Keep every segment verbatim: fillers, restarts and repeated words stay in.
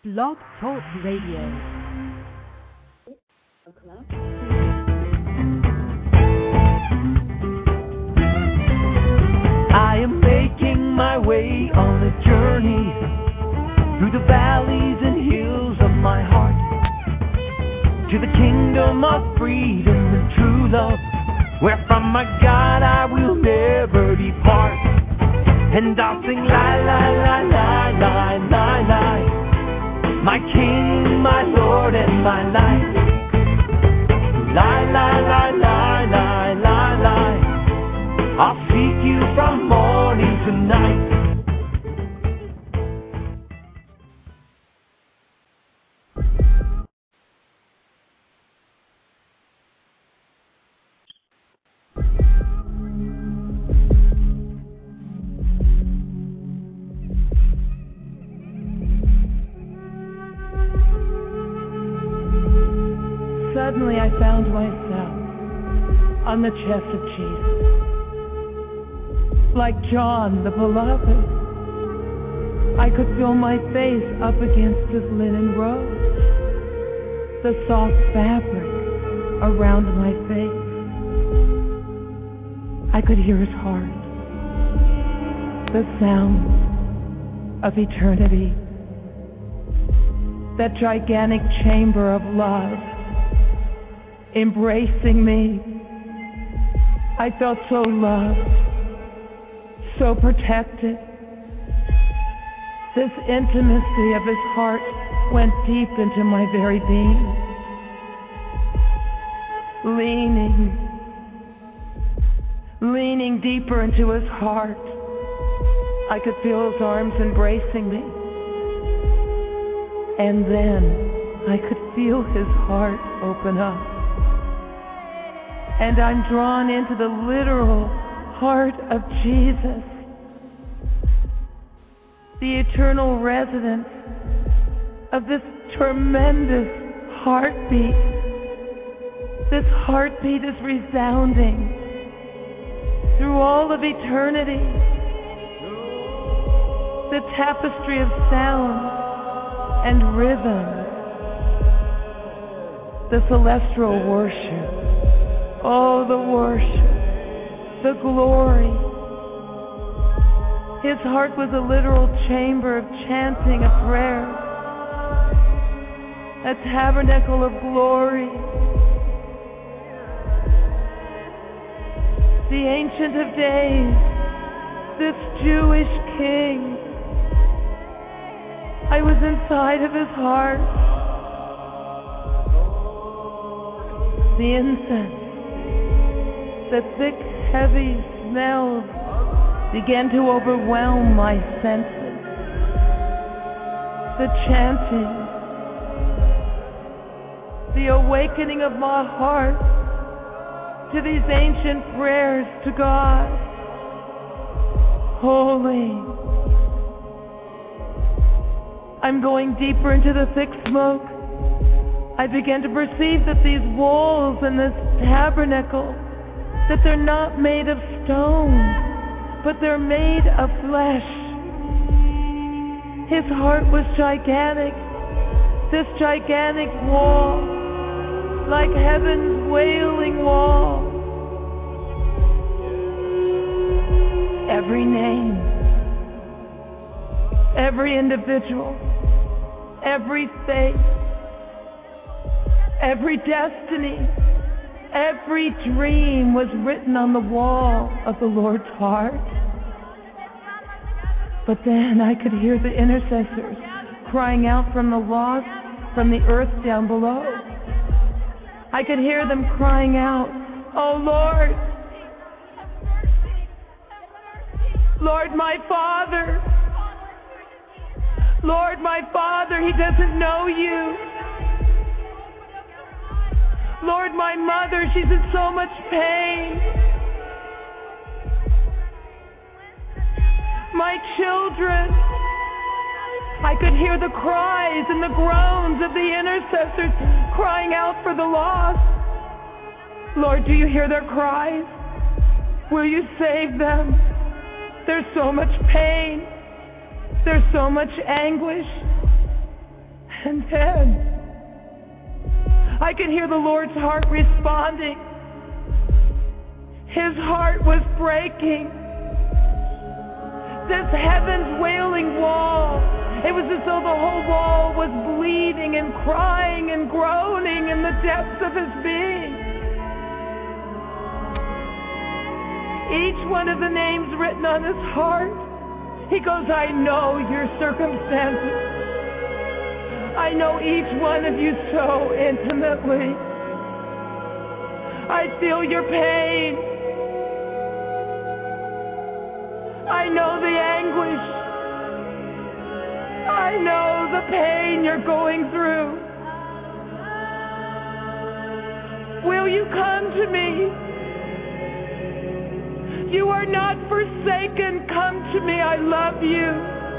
Blog Talk Radio. I am making my way on a journey through the valleys and hills of my heart to the kingdom of freedom and true love, where from my God I will never depart. And I'll sing la la la la la la la, my King, my Lord, and my life. La la la la la la la, I'll seek you from morning to night. Suddenly I found myself on the chest of Jesus. Like John the Beloved, I could feel my face up against his linen robe, the soft fabric around my face. I could hear his heart, the sound of eternity, that gigantic chamber of love embracing me. I felt so loved, so protected. This intimacy of his heart went deep into my very being. Leaning, leaning deeper into his heart, I could feel his arms embracing me. And then I could feel his heart open up. And I'm drawn into the literal heart of Jesus, the eternal residence of this tremendous heartbeat. This heartbeat is resounding through all of eternity. The tapestry of sound and rhythm, the celestial worship. Oh, the worship, the glory. His heart was a literal chamber of chanting, a prayer, a tabernacle of glory. The Ancient of Days, this Jewish king. I was inside of his heart. The incense, the thick, heavy smells began to overwhelm my senses. The chanting, the awakening of my heart to these ancient prayers to God. Holy. I'm going deeper into the thick smoke. I began to perceive that these walls and this tabernacle, that they're not made of stone, but they're made of flesh. His heart was gigantic, this gigantic wall, like heaven's wailing wall. Every name, every individual, every faith, every destiny, every dream was written on the wall of the Lord's heart. But then I could hear the intercessors crying out from the lost, from the earth down below. I could hear them crying out, "Oh Lord, Lord, my Father, Lord, my Father, he doesn't know you. Lord, my mother, she's in so much pain. My children." I could hear the cries and the groans of the intercessors crying out for the lost. Lord, do you hear their cries? Will you save them? There's so much pain. There's so much anguish. And then I could hear the Lord's heart responding. His heart was breaking. This heaven's wailing wall, it was as though the whole wall was bleeding and crying and groaning in the depths of his being. Each one of the names written on his heart, he goes, I know your circumstances. I know each one of you so intimately. I feel your pain. I know the anguish. I know the pain you're going through. Will you come to me? You are not forsaken. Come to me. I love you.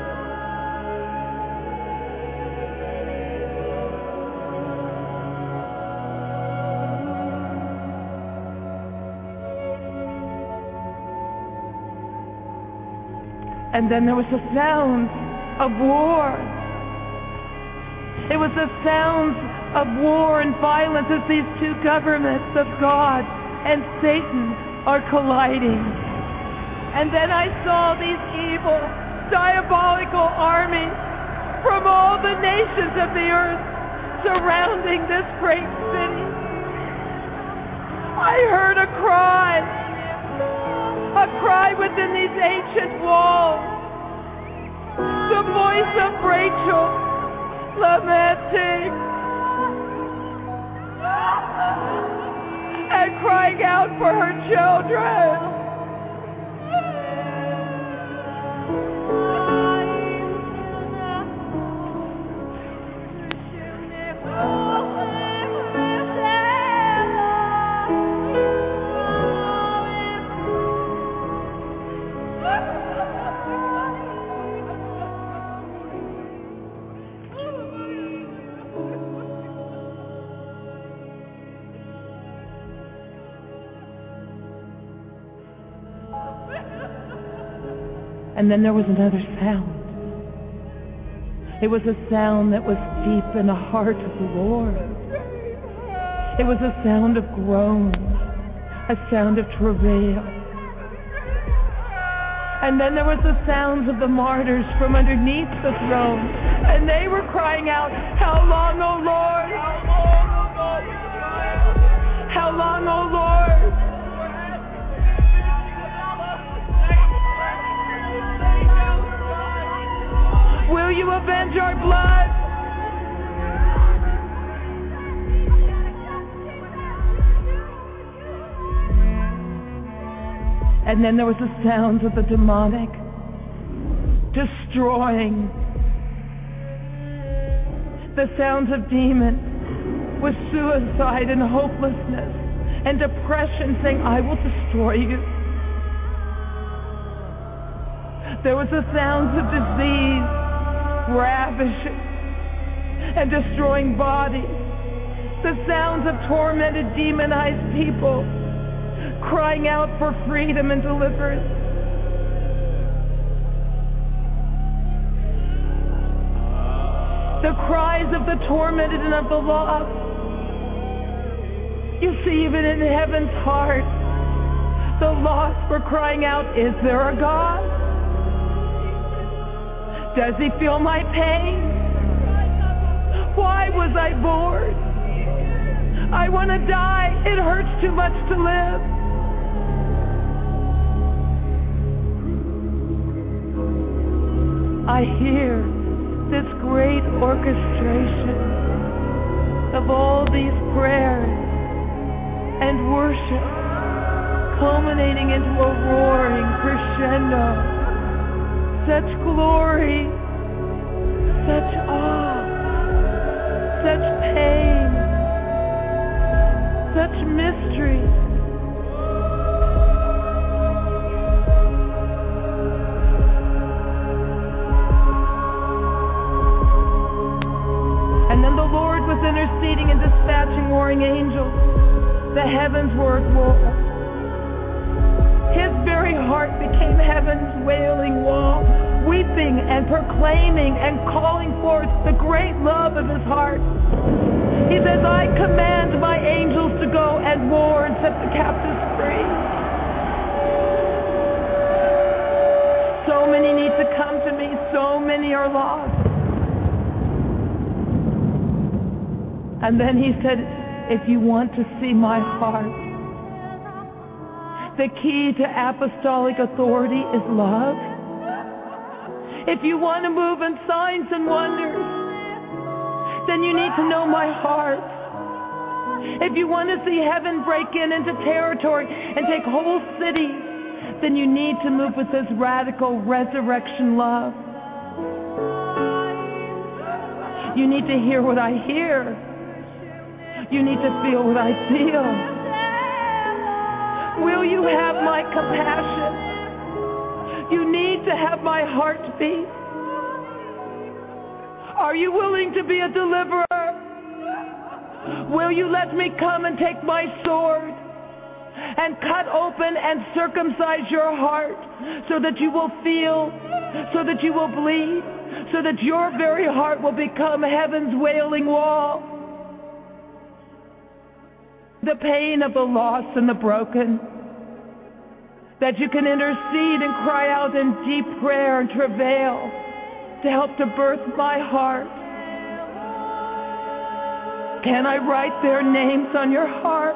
And then there was a sound of war. It was the sounds of war and violence as these two governments of God and Satan are colliding. And then I saw these evil, diabolical armies from all the nations of the earth surrounding this great city. I heard a cry, a cry within these ancient walls, the voice of Rachel lamenting and crying out for her children. And then there was another sound. It was a sound that was deep in the heart of the Lord. It was a sound of groans, a sound of travail. And then there was the sounds of the martyrs from underneath the throne. And they were crying out, how long, O Lord? How long, O Lord? Will you avenge our blood? And then there was the sounds of the demonic destroying. The sounds of demons with suicide and hopelessness and depression saying, I will destroy you. There was the sounds of disease ravishing and destroying bodies. The sounds of tormented, demonized people crying out for freedom and deliverance. The cries of the tormented and of the lost. You see, even in heaven's heart, the lost were crying out, is there a God? Does he feel my pain? Why was I born? I want to die. It hurts too much to live. I hear this great orchestration of all these prayers and worship culminating into a roaring crescendo. Such glory, such awe, such pain, such mystery. And then the Lord was interceding and dispatching warring angels. The heavens were at war. His very heart became heaven's wailing wall, weeping and proclaiming and calling forth the great love of his heart. He says, I command my angels to go and war and set the captives free. So many need to come to me. So many are lost. And then he said, if you want to see my heart, the key to apostolic authority is love. If you want to move in signs and wonders, then you need to know my heart. If you want to see heaven break in into territory and take whole cities, then you need to move with this radical resurrection love. You need to hear what I hear. You need to feel what I feel. Will you have my compassion? You need to have my heartbeat. Are you willing to be a deliverer? Will you let me come and take my sword and cut open and circumcise your heart so that you will feel, so that you will bleed, so that your very heart will become heaven's wailing wall? The pain of the lost and the broken, that you can intercede and cry out in deep prayer and travail to help to birth my heart. Can I write their names on your heart?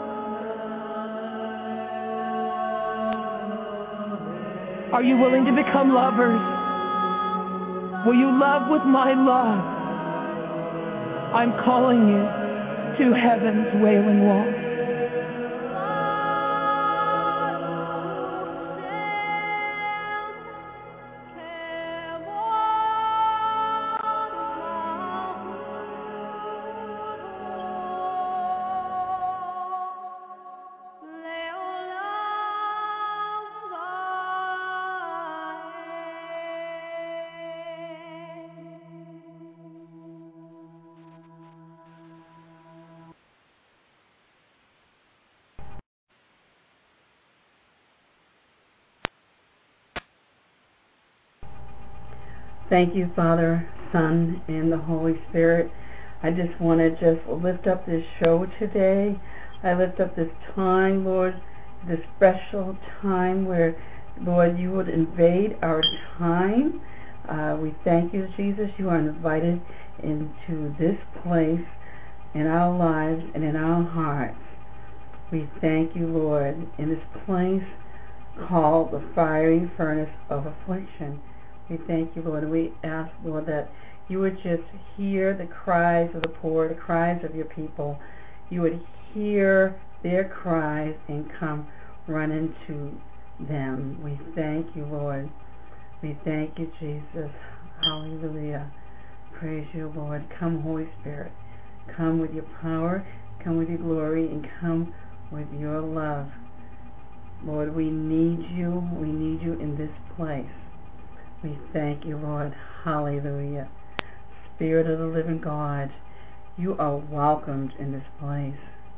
Are you willing to become lovers? Will you love with my love? I'm calling you to heaven's wailing wall. Thank you, Father, Son, and the Holy Spirit. I just want to just lift up this show today. I lift up this time, Lord, this special time where, Lord, you would invade our time. Uh, we thank you, Jesus. You are invited into this place in our lives and in our hearts. We thank you, Lord, in this place called the fiery furnace of affliction. We thank you, Lord, and we ask, Lord, that you would just hear the cries of the poor, the cries of your people. You would hear their cries and come running to them. We thank you, Lord. We thank you, Jesus. Hallelujah. Praise you, Lord. Come, Holy Spirit. Come with your power, come with your glory, and come with your love. Lord, we need you. We need you in this place. We thank you, Lord. Hallelujah. Spirit of the living God, you are welcomed in this place.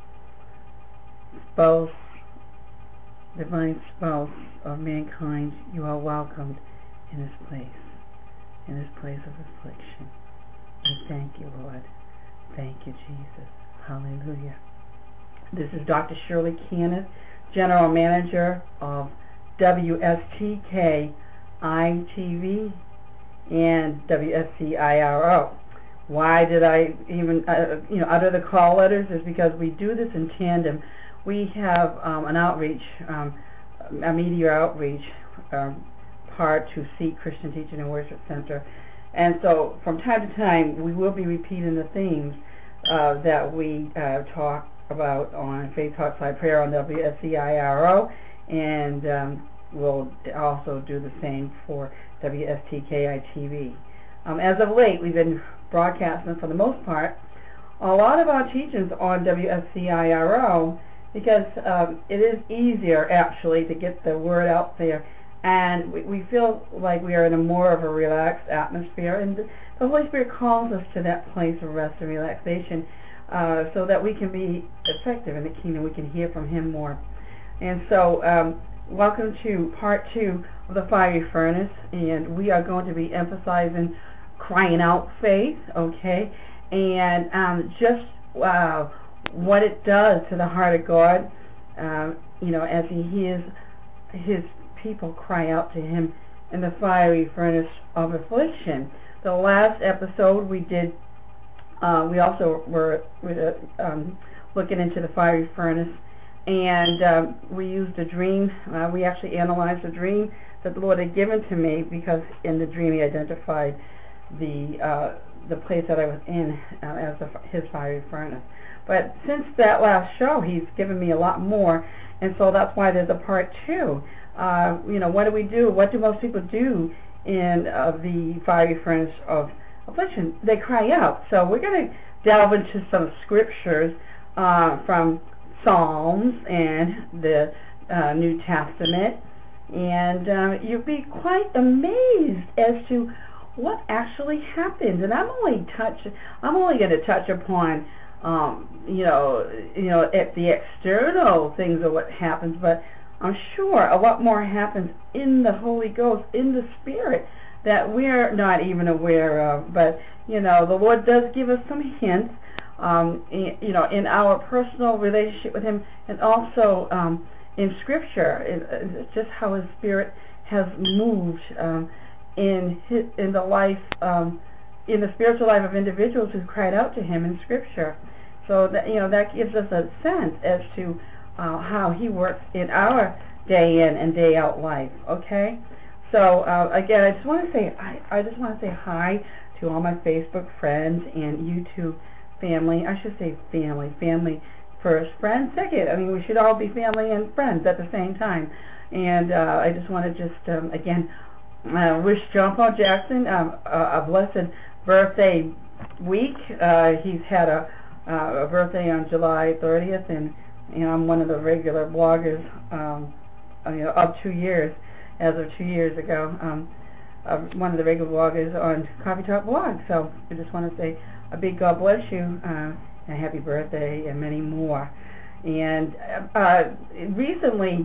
Spouse, divine spouse of mankind, you are welcomed in this place, in this place of affliction. We thank you, Lord. Thank you, Jesus. Hallelujah. This is Doctor Shirley Kenneth, General Manager of W S T K I T V and W S C I R O. Why did I even uh, you know utter the call letters? Is because we do this in tandem. We have um, an outreach, um, a media outreach um, part to Seek Christian Teaching and Worship Center, and so from time to time we will be repeating the themes uh, that we uh, talk about on Faith Heart Side Prayer on W S C I R O, and um, we'll also do the same for W S T K I T V. Um, as of late, we've been broadcasting, for the most part, a lot of our teachings on W S C I R O because um, it is easier, actually, to get the word out there, and we, we feel like we are in a more of a relaxed atmosphere, and the, the Holy Spirit calls us to that place of rest and relaxation uh, so that we can be effective in the kingdom. We can hear from Him more. And so, um, welcome to part two the fiery furnace, and we are going to be emphasizing crying out faith, okay, and um, just uh, what it does to the heart of God, uh, you know, as He hears His people cry out to Him in the fiery furnace of affliction. The last episode we did, uh, we also were, were um, looking into the fiery furnace, and um, we used a dream. Uh, we actually analyzed a dream that the Lord had given to me, because in the dream He identified the uh, the place that I was in uh, as the, His fiery furnace. But since that last show, He's given me a lot more, and so that's why there's a part two. Uh, you know, what do we do? What do most people do in uh, the fiery furnace of affliction? They cry out. So we're going to delve into some scriptures uh, from Psalms and the uh, New Testament, and uh, you'll be quite amazed as to what actually happens. And I'm only touch. I'm only going to touch upon, um, you know, you know, at the external things of what happens, but I'm sure a lot more happens in the Holy Ghost, in the Spirit, that we're not even aware of. But you know, the Lord does give us some hints, um, in, you know, in our personal relationship with Him, and also um, in Scripture. It, it's just how His Spirit has moved um, in his, in the life, um, in the spiritual life of individuals who cried out to Him in Scripture. So that, you know, that gives us a sense as to uh, how He works in our day in and day out life. Okay. So uh, again, I just want to say I, I just want to say hi to all my Facebook friends and YouTube family. I should say family, family first, friends second. I mean, we should all be family and friends at the same time. And uh, I just want to just um, again uh, wish John Paul Jackson um, a, a blessed birthday week. Uh, he's had a, uh, a birthday on July thirtieth, and you know, I'm one of the regular bloggers um, you know, of two years. As of two years ago, um, uh, one of the regular bloggers on Coffee Talk Blog. So I just want to say a big God bless you, uh, and happy birthday, and many more. And uh, recently,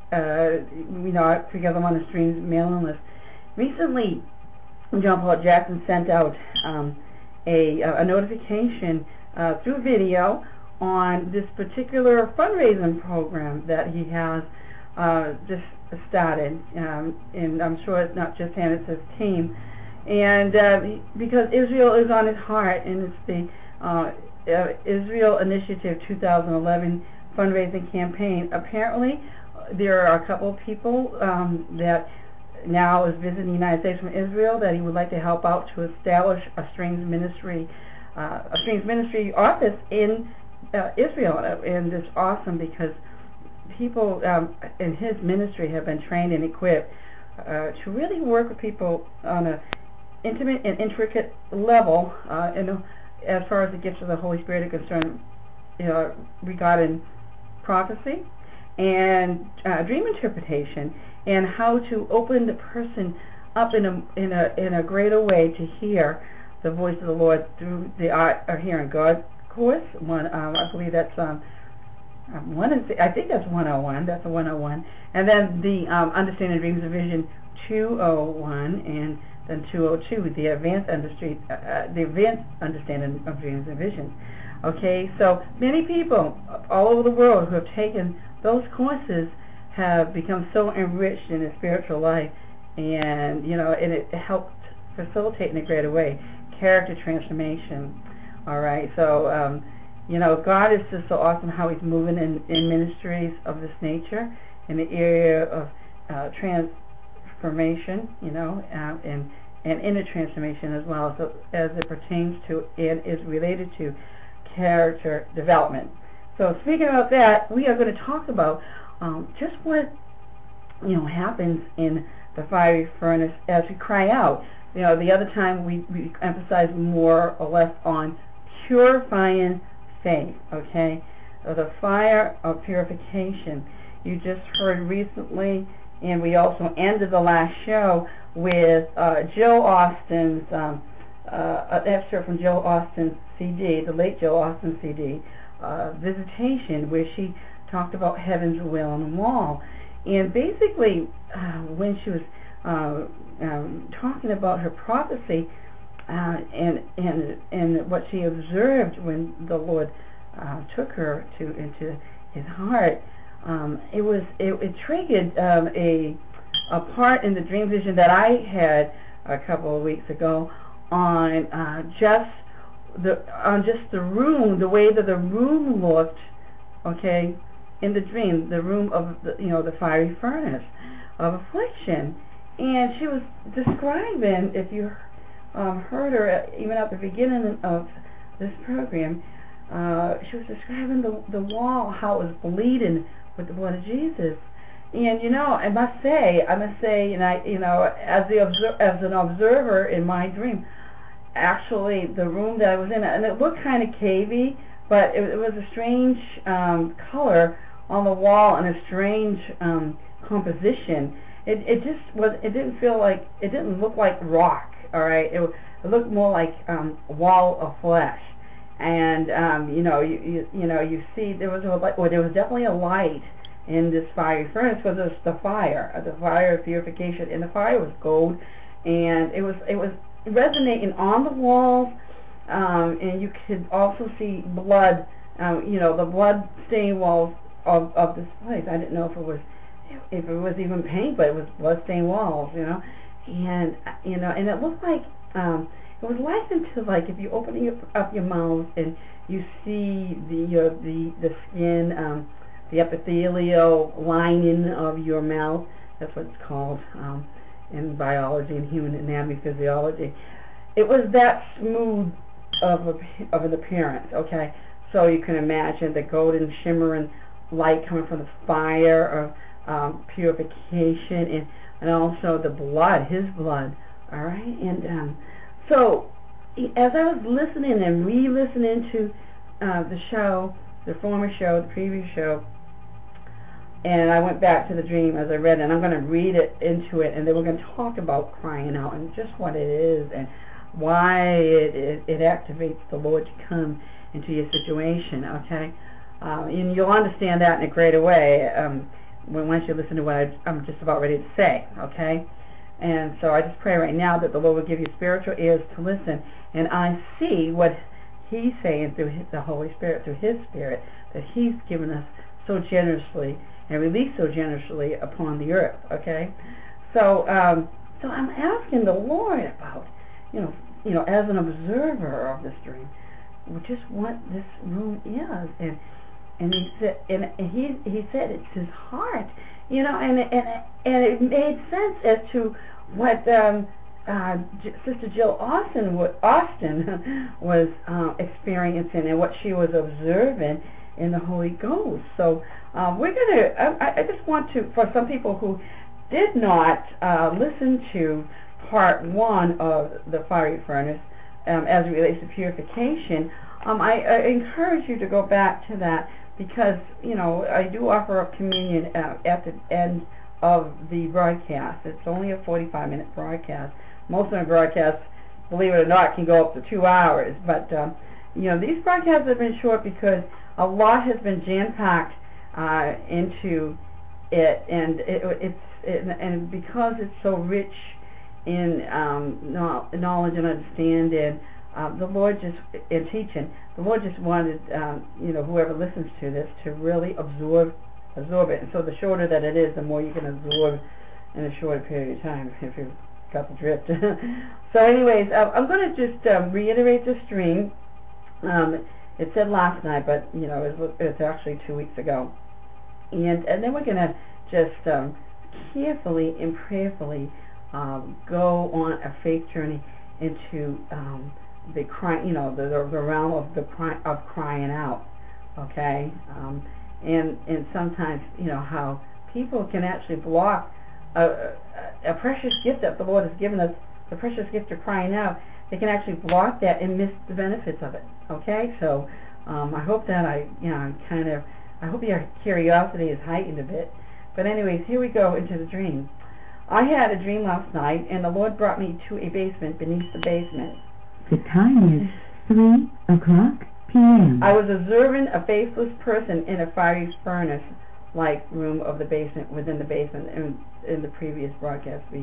uh, you know, because I'm on the Streams mailing list, recently John Paul Jackson sent out um, a, a notification uh, through video on this particular fundraising program that he has uh, just started, um, and I'm sure it's not just him, it's his team, and uh, because Israel is on his heart, and it's the uh, uh, Israel Initiative two thousand eleven fundraising campaign. Apparently there are a couple of people um, that now is visiting the United States from Israel that he would like to help out to establish a Streams ministry uh, a Streams ministry office in uh, Israel, and it's awesome because people um, in his ministry have been trained and equipped uh, to really work with people on an intimate and intricate level, uh, and as far as the gifts of the Holy Spirit are concerned, you know, regarding prophecy and uh, dream interpretation, and how to open the person up in a in a in a greater way to hear the voice of the Lord through the Art of Hearing God course. One, um, I believe that's um. Um, one is, I think that's one oh one. That's a one oh one, and then the um, Understanding Dreams and Vision two oh one, and then two oh two, the Advanced Understanding, uh, the Advanced Understanding of Dreams and Visions. Okay, so many people all over the world who have taken those courses have become so enriched in their spiritual life, and you know, and it helped facilitate in a greater way character transformation. All right, so. Um, You know, God is just so awesome how He's moving in, in ministries of this nature, in the area of uh, transformation, you know, uh, and, and inner transformation as well, so as it pertains to and is related to character development. So speaking about that, we are going to talk about um, just what, you know, happens in the fiery furnace as we cry out. You know, the other time we, we emphasized more or less on purifying faith, okay? So the fire of purification. You just heard recently, and we also ended the last show with uh, Joe Austin's, um, uh, an excerpt from Joe Austin's C D, the late Joe Austin C D, uh, Visitation, where she talked about heaven's will on the wall. And basically, uh, when she was uh, um, talking about her prophecy uh, and and and what she observed when the Lord uh, took her to into His heart. Um, it was it, it triggered um, a a part in the dream vision that I had a couple of weeks ago on uh, just the on just the room, the way that the room looked. Okay, in the dream, the room of the, you know the fiery furnace of affliction, and she was describing, if you um, heard her even at the beginning of this program, uh, she was describing the the wall, how it was bleeding with the blood of Jesus. And you know, I must say, I must say, and I, you know, as the obser- as an observer in my dream, actually the room that I was in, and it looked kind of cavey, but it, it was a strange um, color on the wall and a strange um, composition. It it just was. It didn't feel like. It didn't look like rock. All right. It, it looked more like um, a wall of flesh. And um, you know, you, you you know, you see there was a light, or there was definitely a light in this fiery furnace, because it was the fire, the fire of purification, and the fire was gold, and it was it was resonating on the walls, um, and you could also see blood. Um, you know, the blood stained walls of of this place. I didn't know if it was if it was even paint, but it was blood stained walls. You know, and you know, and it looked like. Um, It was likened to, like, if you open your, up your mouth and you see the uh, the the skin, um, the epithelial lining of your mouth. That's what it's called um, in biology and human anatomy physiology. It was that smooth of a, of an appearance. Okay, so you can imagine the golden shimmering light coming from the fire of um, purification, and and also the blood, His blood. All right, and um, so, as I was listening and re-listening to uh, the show, the former show, the previous show, and I went back to the dream as I read it, and I'm going to read it into it, and then we're going to talk about crying out and just what it is and why it, it, it activates the Lord to come into your situation, okay? Um, and you'll understand that in a greater way um, when once you listen to what I, I'm just about ready to say, okay? And so I just pray right now that the Lord will give you spiritual ears to listen. And I see what He's saying through his, the Holy Spirit, through His Spirit, that He's given us so generously and released so generously upon the earth. Okay? So um, so I'm asking the Lord about, you know, you know, as an observer of this dream, just what this room is. And and he said, and he he said it's His heart. You know, and and and it made sense as to what um, uh, J- Sister Jill Austin w- Austin was uh, experiencing and what she was observing in the Holy Ghost. So uh, we're gonna. I, I just want to, for some people who did not uh, listen to part one of the fiery furnace um, as it relates to purification, um, I, I encourage you to go back to that. Because, you know, I do offer up communion uh, at the end of the broadcast. It's only a forty-five minute broadcast. Most of my broadcasts, believe it or not, can go up to two hours. But, um, you know, these broadcasts have been short because a lot has been jam-packed uh, into it. And it, it's it, and because it's so rich in um, knowledge and understanding, Uh, the Lord just, in teaching, the Lord just wanted, um, you know, whoever listens to this to really absorb, absorb it. And so the shorter that it is, the more you can absorb in a shorter period of time, if you've got the drift. So anyways, uh, I'm going to just um, reiterate this dream. Um, it said last night, but, you know, it was, it's actually two weeks ago. And, and then we're going to just um, carefully and prayerfully um, go on a faith journey into um, the cry, you know, the, the, the realm of the cry, of crying out, okay, um, and and sometimes, you know, how people can actually block a, a, a precious gift that the Lord has given us, the precious gift of crying out. They can actually block that and miss the benefits of it. Okay, so um, I hope that I, you know, kind of, I hope your curiosity is heightened a bit. But anyways, here we go into the dream. I had a dream last night, and the Lord brought me to a basement beneath the basement. The time is three o'clock p m I was observing a faceless person in a fiery furnace-like room of the basement, within the basement. In, in the previous broadcast, we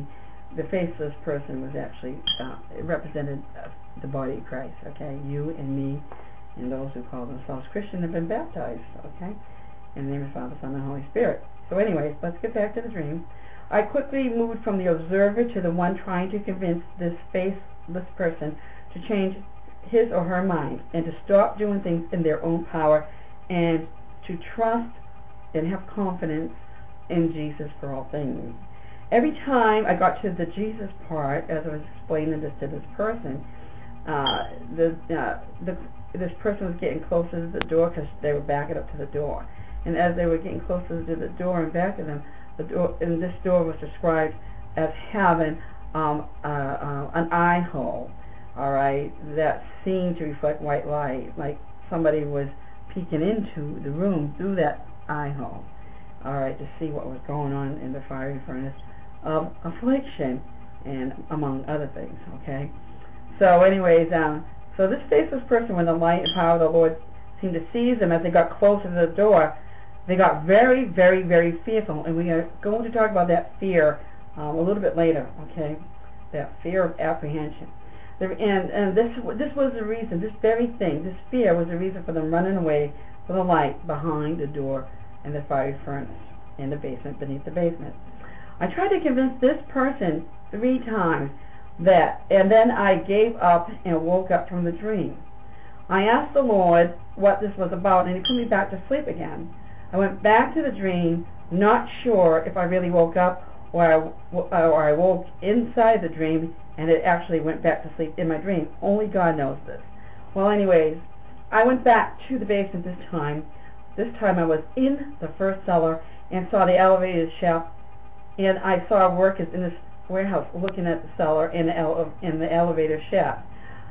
the faceless person was actually, uh, it represented uh, the body of Christ, okay? You and me and those who call themselves Christian have been baptized, okay? In the name of the Father, Son, and Holy Spirit. So anyways, let's get back to the dream. I quickly moved from the observer to the one trying to convince this faceless person to change his or her mind and to stop doing things in their own power and to trust and have confidence in Jesus for all things. Every time I got to the Jesus part, as I was explaining this to this person, uh, the, uh, the this person was getting closer to the door because they were backing up to the door. And as they were getting closer to the door and back of them, the door, and this door was described as having um, uh, uh, an eye hole, all right, that seemed to reflect white light, like somebody was peeking into the room through that eye hole, all right, to see what was going on in the fiery furnace of affliction, and among other things, okay? So anyways, um, so this faceless person, when the light and power of the Lord seemed to seize them as they got closer to the door, they got very, very, very fearful, and we are going to talk about that fear um, a little bit later, okay? That fear of apprehension. There, and and this this was the reason, this very thing, this fear was the reason for them running away from the light behind the door in the fiery furnace in the basement, beneath the basement. I tried to convince this person three times that, and then I gave up and woke up from the dream. I asked the Lord what this was about, and He put me back to sleep again. I went back to the dream, not sure if I really woke up or I, or I woke inside the dream and it actually went back to sleep in my dream. Only God knows this. Well, anyways, I went back to the basement this time. This time I was in the first cellar and saw the elevator shaft, and I saw workers in this warehouse looking at the cellar and the, ele in the elevator shaft.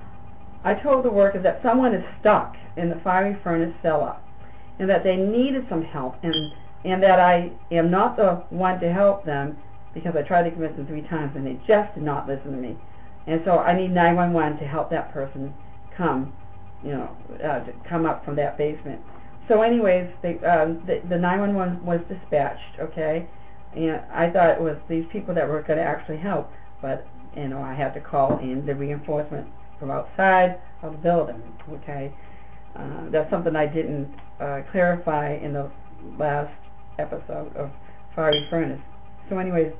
I told the workers that someone is stuck in the fiery furnace cellar and that they needed some help, and, and that I am not the one to help them, because I tried to convince them three times and they just did not listen to me. And so I need nine one one to help that person come, you know, uh, to come up from that basement. So anyways, they, um, the, the nine one one was dispatched, okay? And I thought it was these people that were going to actually help, but, you know, I had to call in the reinforcement from outside of the building, okay? Uh, that's something I didn't uh, clarify in the last episode of Fiery Furnace. So anyways,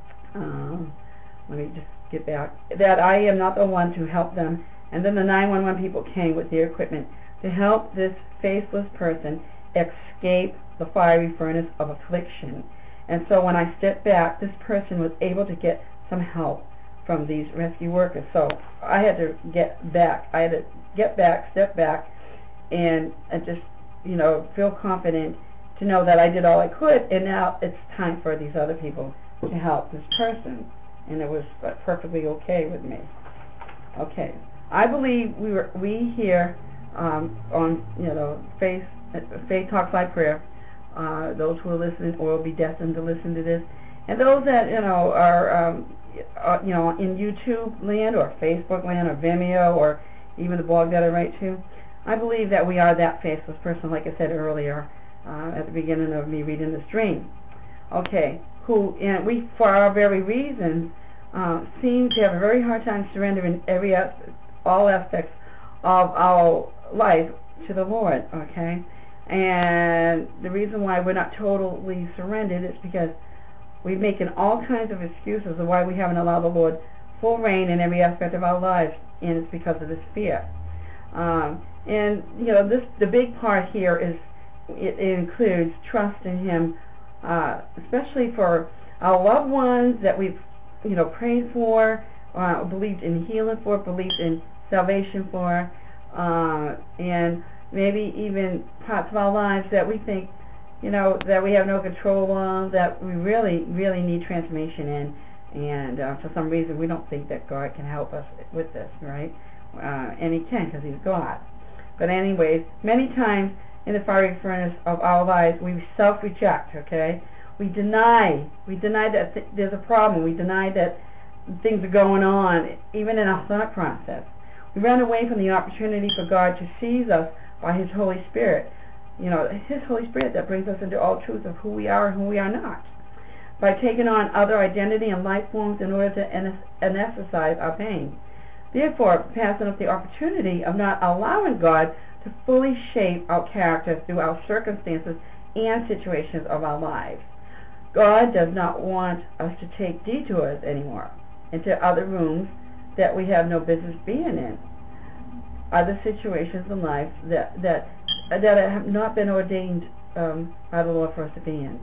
um, let me just get back. That I am not the one to help them. And then the nine one one people came with their equipment to help this faceless person escape the fiery furnace of affliction. And so when I stepped back, this person was able to get some help from these rescue workers. So I had to get back. I had to get back, step back, and, and just, you know, feel confident to know that I did all I could, and now it's time for these other people to help this person. And it was perfectly okay with me. Okay. I believe we were we here um, on, you know, Faith, Faith Talks Live Prayer, uh, those who are listening or will be destined to listen to this, and those that, you know, are, um, uh, you know, in YouTube land or Facebook land or Vimeo or even the blog that I write to, I believe that we are that faceless person, like I said earlier uh, at the beginning of me reading this dream. Okay, who, and we, for our very reasons, uh, seem to have a very hard time surrendering every aspect, all aspects of our life to the Lord, okay? And the reason why we're not totally surrendered is because we're making all kinds of excuses of why we haven't allowed the Lord full reign in every aspect of our lives, and it's because of this fear. Um, and, you know, this the big part here is it, it includes trust in Him, uh, especially for our loved ones that we've, you know, prayed for, uh, believed in healing for, believed in salvation for, uh, and maybe even parts of our lives that we think, you know, that we have no control on, that we really, really need transformation in, and uh, for some reason we don't think that God can help us with this, right? Uh, and He can, because He's God. But anyways, many times in the fiery furnace of our lives, we self-reject, okay? We deny, we deny that th there's a problem. We deny that things are going on, even in our thought process. We run away from the opportunity for God to seize us by His Holy Spirit. You know, His Holy Spirit that brings us into all truth of who we are and who we are not. by taking on other identity and life forms in order to anesthetize our pain, therefore passing up the opportunity of not allowing God to fully shape our character through our circumstances and situations of our lives. God does not want us to take detours anymore into other rooms that we have no business being in, other situations in life that that that have not been ordained um, by the Lord for us to be in.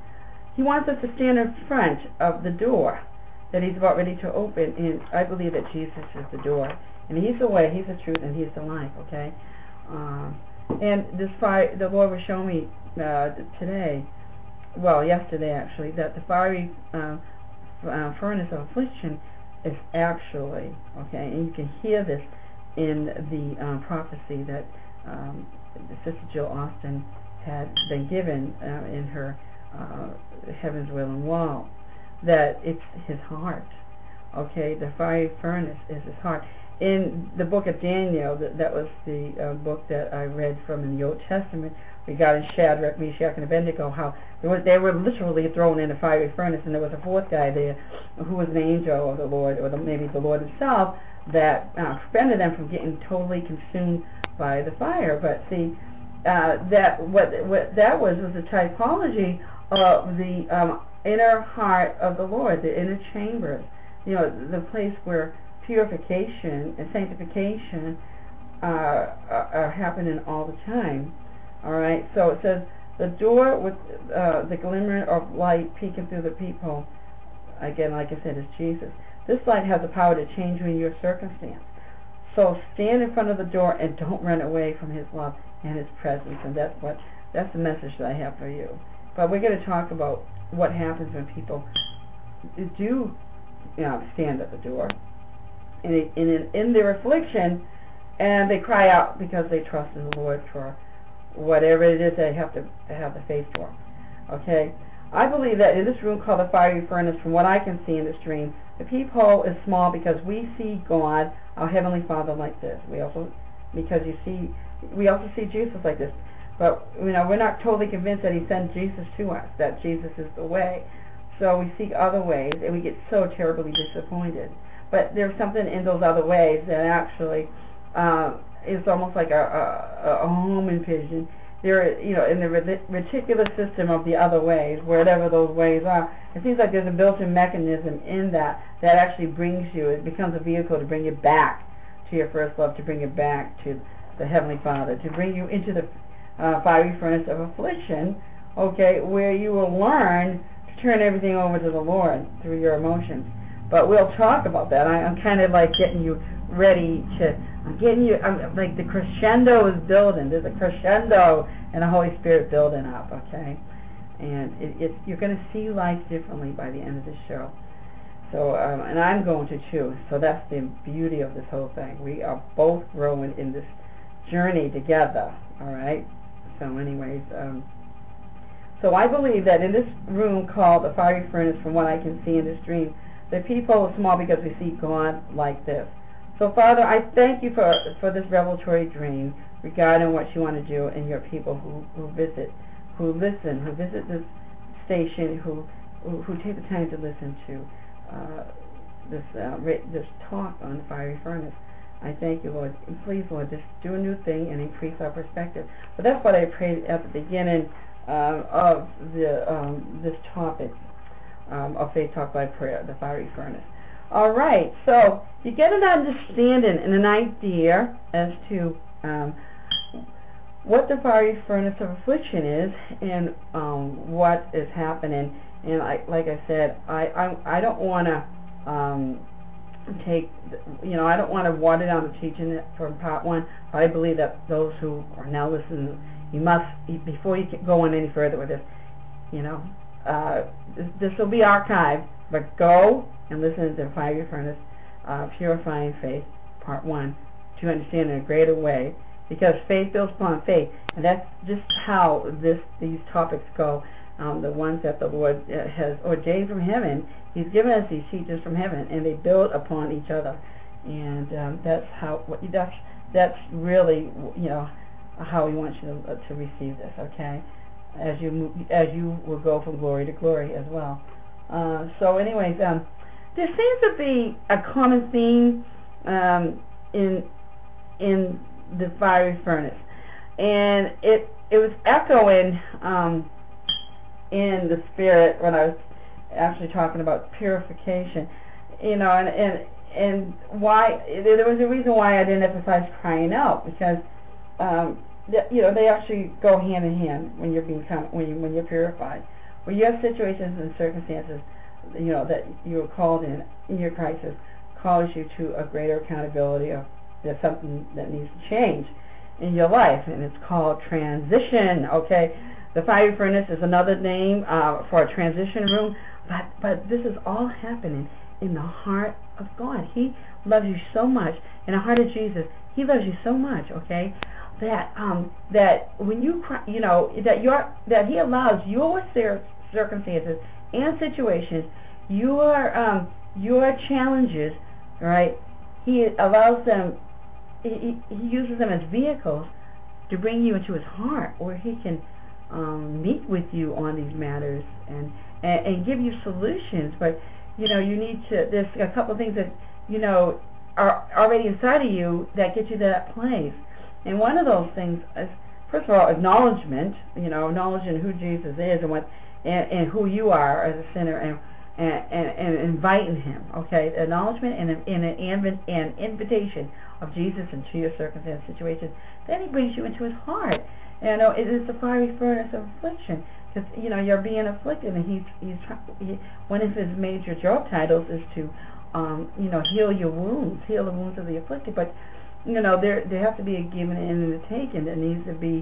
He wants us to stand in front of the door that He's about ready to open, and I believe that Jesus is the door, and He's the way, He's the truth, and He's the life. Okay, uh, and this fire, the Lord was showing me uh, today, well, yesterday actually, that the fiery uh, uh, furnace of affliction is actually okay, and you can hear this in the um, prophecy that um, Sister Jill Austin had been given uh, in her uh, Heaven's Will and Wall, that it's His heart. Okay, the fiery furnace is His heart. In the book of Daniel, that, that was the uh, book that I read from in the Old Testament regarding Shadrach, Meshach, and Abednego, how they were, they were literally thrown in a fiery furnace, and there was a fourth guy there who was an angel of the Lord, or the, maybe the Lord Himself, that uh, prevented them from getting totally consumed by the fire. But see, uh, that what what that was was a typology of the um, inner heart of the Lord, the inner chambers, you know, the place where purification and sanctification uh, are, are happening all the time. All right, so it says the door with uh, the glimmer of light peeking through the peephole. Again, like I said, is Jesus. This light has the power to change you in your circumstance. So stand in front of the door and don't run away from His love and His presence. And that's what that's the message that I have for you. But we're going to talk about what happens when people do, you know, stand at the door in, in, in their affliction, and they cry out because they trust in the Lord for whatever it is they have to have the faith for. Okay? I believe that in this room called the fiery furnace, from what I can see in this dream, the peephole is small because we see God, our Heavenly Father, like this. We also, because you see, we also see Jesus like this. But, you know, we're not totally convinced that He sent Jesus to us, that Jesus is the way. So we seek other ways, and we get so terribly disappointed. But there's something in those other ways that actually uh, is almost like a, a, a home invasion. There, you know, in the reticular system of the other ways, wherever those ways are, it seems like there's a built-in mechanism in that that actually brings you, it becomes a vehicle to bring you back to your first love, to bring you back to the Heavenly Father, to bring you into the uh, fiery furnace of affliction, okay, where you will learn to turn everything over to the Lord through your emotions. But we'll talk about that. I, I'm kind of like getting you ready to, I'm getting you, I'm, like the crescendo is building. There's a crescendo and the Holy Spirit building up, okay? And it, it, you're going to see life differently by the end of the show. So, um, and I'm going to too. So that's the beauty of this whole thing. We are both growing in this journey together, all right? So anyways, um, so I believe that in this room called the fiery furnace, from what I can see in this dream, the people are small because we see God like this. So, Father, I thank You for for this revelatory dream regarding what You want to do in Your people who, who visit, who listen, who visit this station, who who, who take the time to listen to uh, this uh, this talk on the fiery furnace. I thank You, Lord. And please, Lord, just do a new thing and increase our perspective. But that's what I prayed at the beginning uh, of the um, this topic um, of Faith Talk by Prayer, the fiery furnace. All right, so you get an understanding and an idea as to um, what the fiery furnace of affliction is and um, what is happening. And I, like I said, I I, I don't want to um, take, you know, I don't want to water down the teaching from part one. But I believe that those who are now listening, you must, before you go on any further with this, you know, uh, this, this will be archived, but go and listen to the Fiery Furnace, uh, Purifying Faith, Part one, to understand in a greater way, because faith builds upon faith, and that's just how this these topics go. Um, the ones that the Lord uh, has ordained from heaven, He's given us these teachers from heaven, and they build upon each other, and um, that's how that's that's really, you know, how He wants you to, uh, to receive this. Okay, as you move, as you will go from glory to glory as well. Uh, so anyways, um, there seems to be a common theme um, in in the fiery furnace, and it it was echoing um, in the spirit when I was actually talking about purification, you know, and and and why there was a reason why I didn't emphasize crying out, because um, you know, they actually go hand in hand when you're being when you, when you're purified. When you have situations and circumstances, you know, that you are called in in your crisis, calls you to a greater accountability of there's something that needs to change in your life, and it's called transition. Okay, the fiery furnace is another name uh, for a transition room, but but this is all happening in the heart of God. He loves you so much. In the heart of Jesus, He loves you so much. Okay. That um that when you cry, you know, that your that He allows your circumstances and situations, your um your challenges, right? He allows them. He, he uses them as vehicles to bring you into His heart, where He can um, meet with you on these matters and, and and give you solutions. But you know, you need to. There's a couple of things that you know are already inside of you that get you to that place. And one of those things is, first of all, acknowledgement. You know, acknowledging who Jesus is and what and, and who you are as a sinner, and and, and, and inviting Him. Okay, acknowledgement and and an, an invitation of Jesus into your circumstance situations. Then He brings you into His heart. And uh, it is the fiery furnace of affliction, because you know you're being afflicted, and He's He's he, one of His major job titles is to um, you know heal your wounds, heal the wounds of the afflicted. But you know, there there has to be a giving and a taking. There needs to be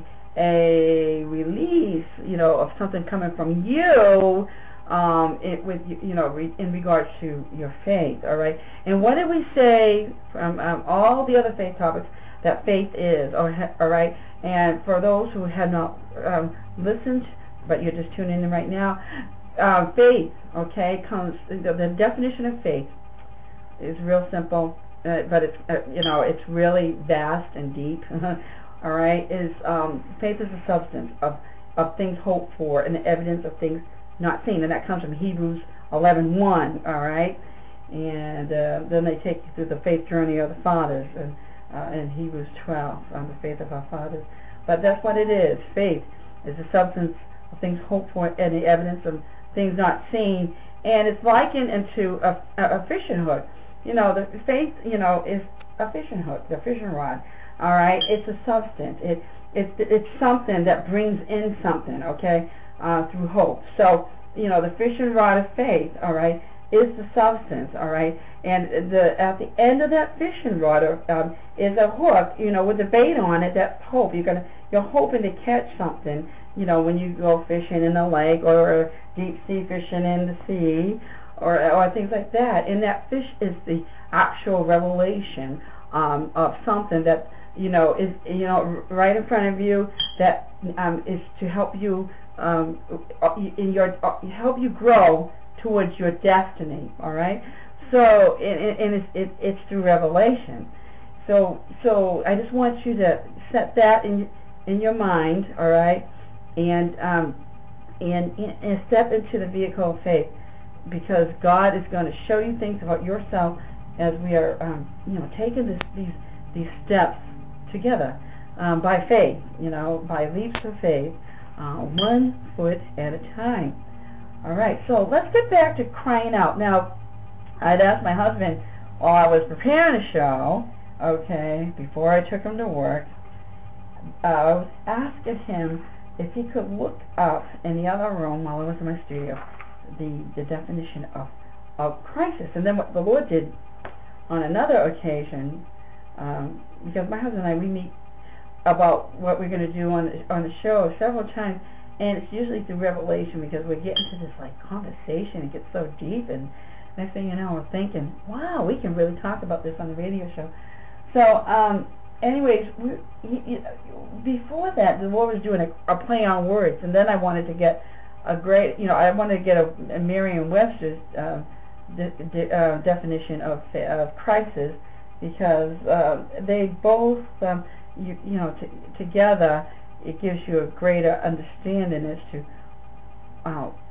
a release, you know, of something coming from you, um, it, with you know, re, in regards to your faith. All right. And what did we say from um, all the other faith topics that faith is? All right. And for those who have not um, listened, but you're just tuning in right now, uh, faith, okay, comes the, the definition of faith is real simple. Uh, but it's uh, you know it's really vast and deep. All right, is um, faith is the substance of of things hoped for and the evidence of things not seen, and that comes from Hebrews eleven one. All right, and uh, then they take you through the faith journey of the fathers, and uh, in Hebrews twelve on the faith of our fathers. But that's what it is. Faith is the substance of things hoped for and the evidence of things not seen, and it's likened into a, a, a fishing hook. You know, the faith, you know, is a fishing hook, the fishing rod. All right, it's a substance. It it's it's something that brings in something. Okay, uh, through hope. So you know, the fishing rod of faith. All right, is the substance. All right, and the at the end of that fishing rod um, is a hook. You know, with the bait on it. That's hope. You're gonna you're hoping to catch something. You know, when you go fishing in the lake or deep sea fishing in the sea. Or, or things like that, and that fish is the actual revelation um, of something that you know is you know right in front of you, that um, is to help you um, in your uh, help you grow towards your destiny. All right, so and, and it's it, it's through revelation. So so I just want you to set that in in your mind. All right, and um, and and step into the vehicle of faith. Because God is going to show you things about yourself as we are, um, you know, taking this, these these steps together um, by faith, you know, by leaps of faith, uh, one foot at a time. All right, so let's get back to crying out. Now, I'd asked my husband while I was preparing the show, okay, before I took him to work, uh, I was asking him if he could look up in the other room while I was in my studio. The, the definition of, of crisis. And then what the Lord did on another occasion, um, because my husband and I, we meet about what we're going to do on the, on the show several times, and it's usually through revelation, because we get into this like conversation, it gets so deep, and next thing you know, we're thinking, wow, we can really talk about this on the radio show. So um, anyways, we, he, he, before that, the Lord was doing a, a play on words, and then I wanted to get a great, you know, I wanted to get a, a Merriam-Webster's uh, de, de, uh, definition of of crisis, because uh, they both, um, you, you know, t together, it gives you a greater understanding as to uh,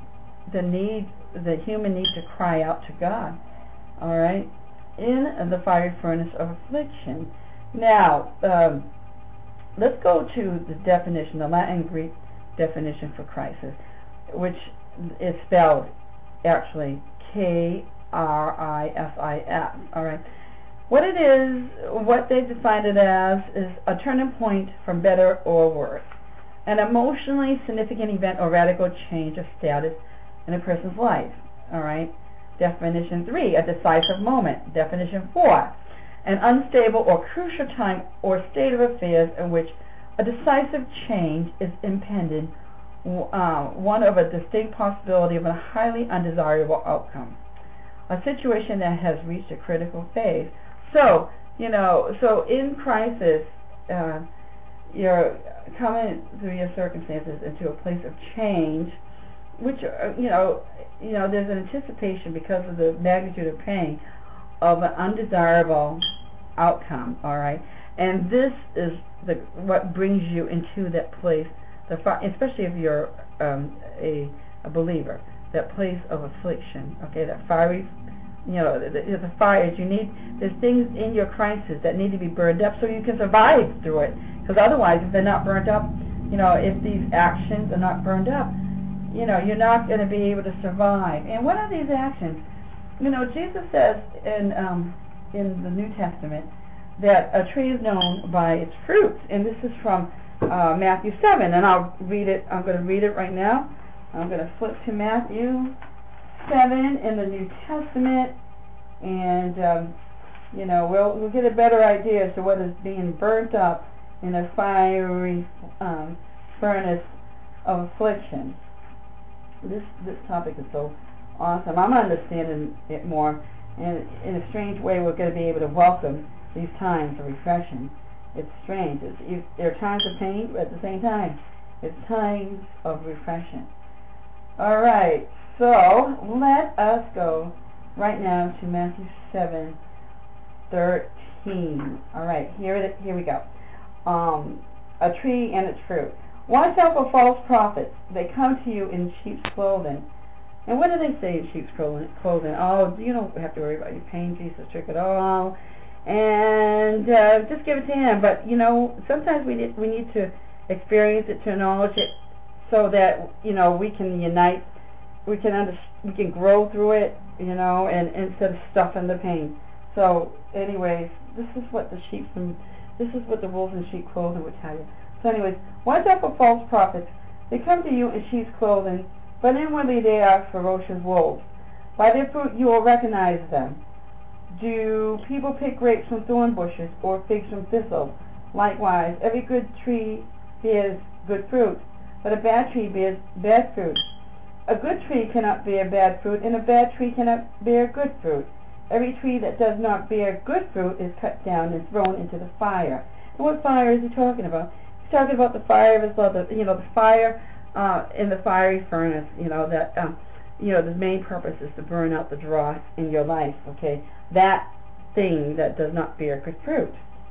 the need, the human need to cry out to God. All right, in the fiery furnace of affliction. Now, um, let's go to the definition, the Latin Greek definition for crisis, which is spelled actually K R I S I S. All right. What it is, what they defined it as, is a turning point from better or worse, an emotionally significant event or radical change of status in a person's life. All right. Definition three, a decisive moment. Definition four, an unstable or crucial time or state of affairs in which a decisive change is impending, uh, one of a distinct possibility of a highly undesirable outcome, a situation that has reached a critical phase. So, you know, so in crisis, uh, you're coming through your circumstances into a place of change, which, uh, you know, you know, there's an anticipation because of the magnitude of pain of an undesirable outcome, all right? And this is the what brings you into that place, the especially if you're um, a, a believer, that place of affliction, okay, that fiery, you know, the, the, the fires, you need, there's things in your crisis that need to be burned up so you can survive through it, because otherwise, if they're not burned up, you know, if these actions are not burned up, you know, you're not going to be able to survive. And what are these actions? You know, Jesus says in um, in the New Testament that a tree is known by its fruits, and this is from uh, Matthew seven, and I'll read it. I'm going to read it right now. I'm going to flip to Matthew seven in the New Testament, and um, you know, we'll we'll get a better idea as to what is being burnt up in a fiery um, furnace of affliction. This this topic is so awesome. I'm understanding it more, and in a strange way, we're going to be able to welcome these times of refreshing. It's strange. It's, it, there are times of pain, but at the same time, it's times of refreshing. All right, so let us go right now to Matthew seven thirteen. All right, here it, here we go. Um, a tree and its fruit. Watch out for false prophets. They come to you in sheep's clothing. And what do they say in sheep's clothing? Oh, you don't have to worry about your pain. Jesus took it all. And uh, just give it to him. But, you know, sometimes we need, we need to experience it, to acknowledge it, so that, you know, we can unite, we can under, we can grow through it, you know, and, and instead of stuffing the pain. So, anyways, this is what the sheep and this is what the wolves in sheep clothing would tell you. So anyways, watch out for false prophets. They come to you in sheep's clothing, but inwardly they are ferocious wolves. By their fruit you will recognize them. Do people pick grapes from thorn bushes or figs from thistles? Likewise, every good tree bears good fruit, but a bad tree bears bad fruit. A good tree cannot bear bad fruit, and a bad tree cannot bear good fruit. Every tree that does not bear good fruit is cut down and thrown into the fire. And what fire is he talking about? He's talking about the fire of his love, the, you know, the fire uh, in the fiery furnace, you know, that, um, you know, the main purpose is to burn out the dross in your life, okay? That thing that does not bear good fruit.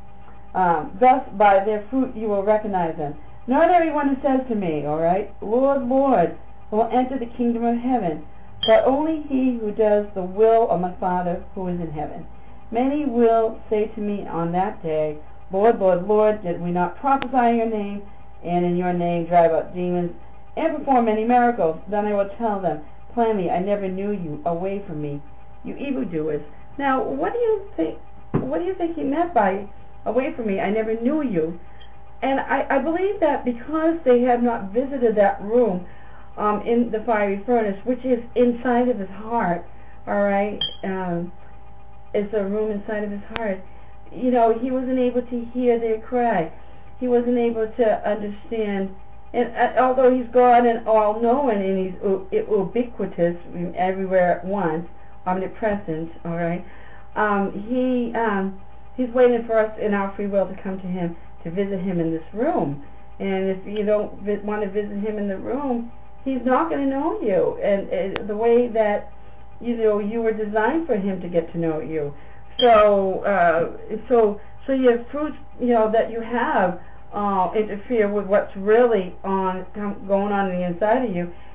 Um, thus, by their fruit you will recognize them. Not everyone who says to me, all right, Lord, Lord, will enter the kingdom of heaven, but only he who does the will of my Father who is in heaven. Many will say to me on that day, Lord, Lord, Lord, did we not prophesy in your name, and in your name drive out demons, and perform many miracles? Then I will tell them plainly, I never knew you. Away from me, you evildoers. Now, what do you think? What do you think he meant by away from me? I never knew you. And I, I believe that because they have not visited that room um, in the fiery furnace, which is inside of his heart, all right, um, it's a room inside of his heart. You know, he wasn't able to hear their cry. He wasn't able to understand. And uh, although he's God and all-knowing and he's u- ubiquitous everywhere at once, omnipresent, all right, um, he um, he's waiting for us in our free will to come to him, to visit him in this room. And if you don't vi- want to visit him in the room, he's not going to know you. And uh, the way that, you know, you were designed for him to get to know you. So, uh, so, so your fruits, you know, that you have uh, interfere with what's really on going on in the inside of you,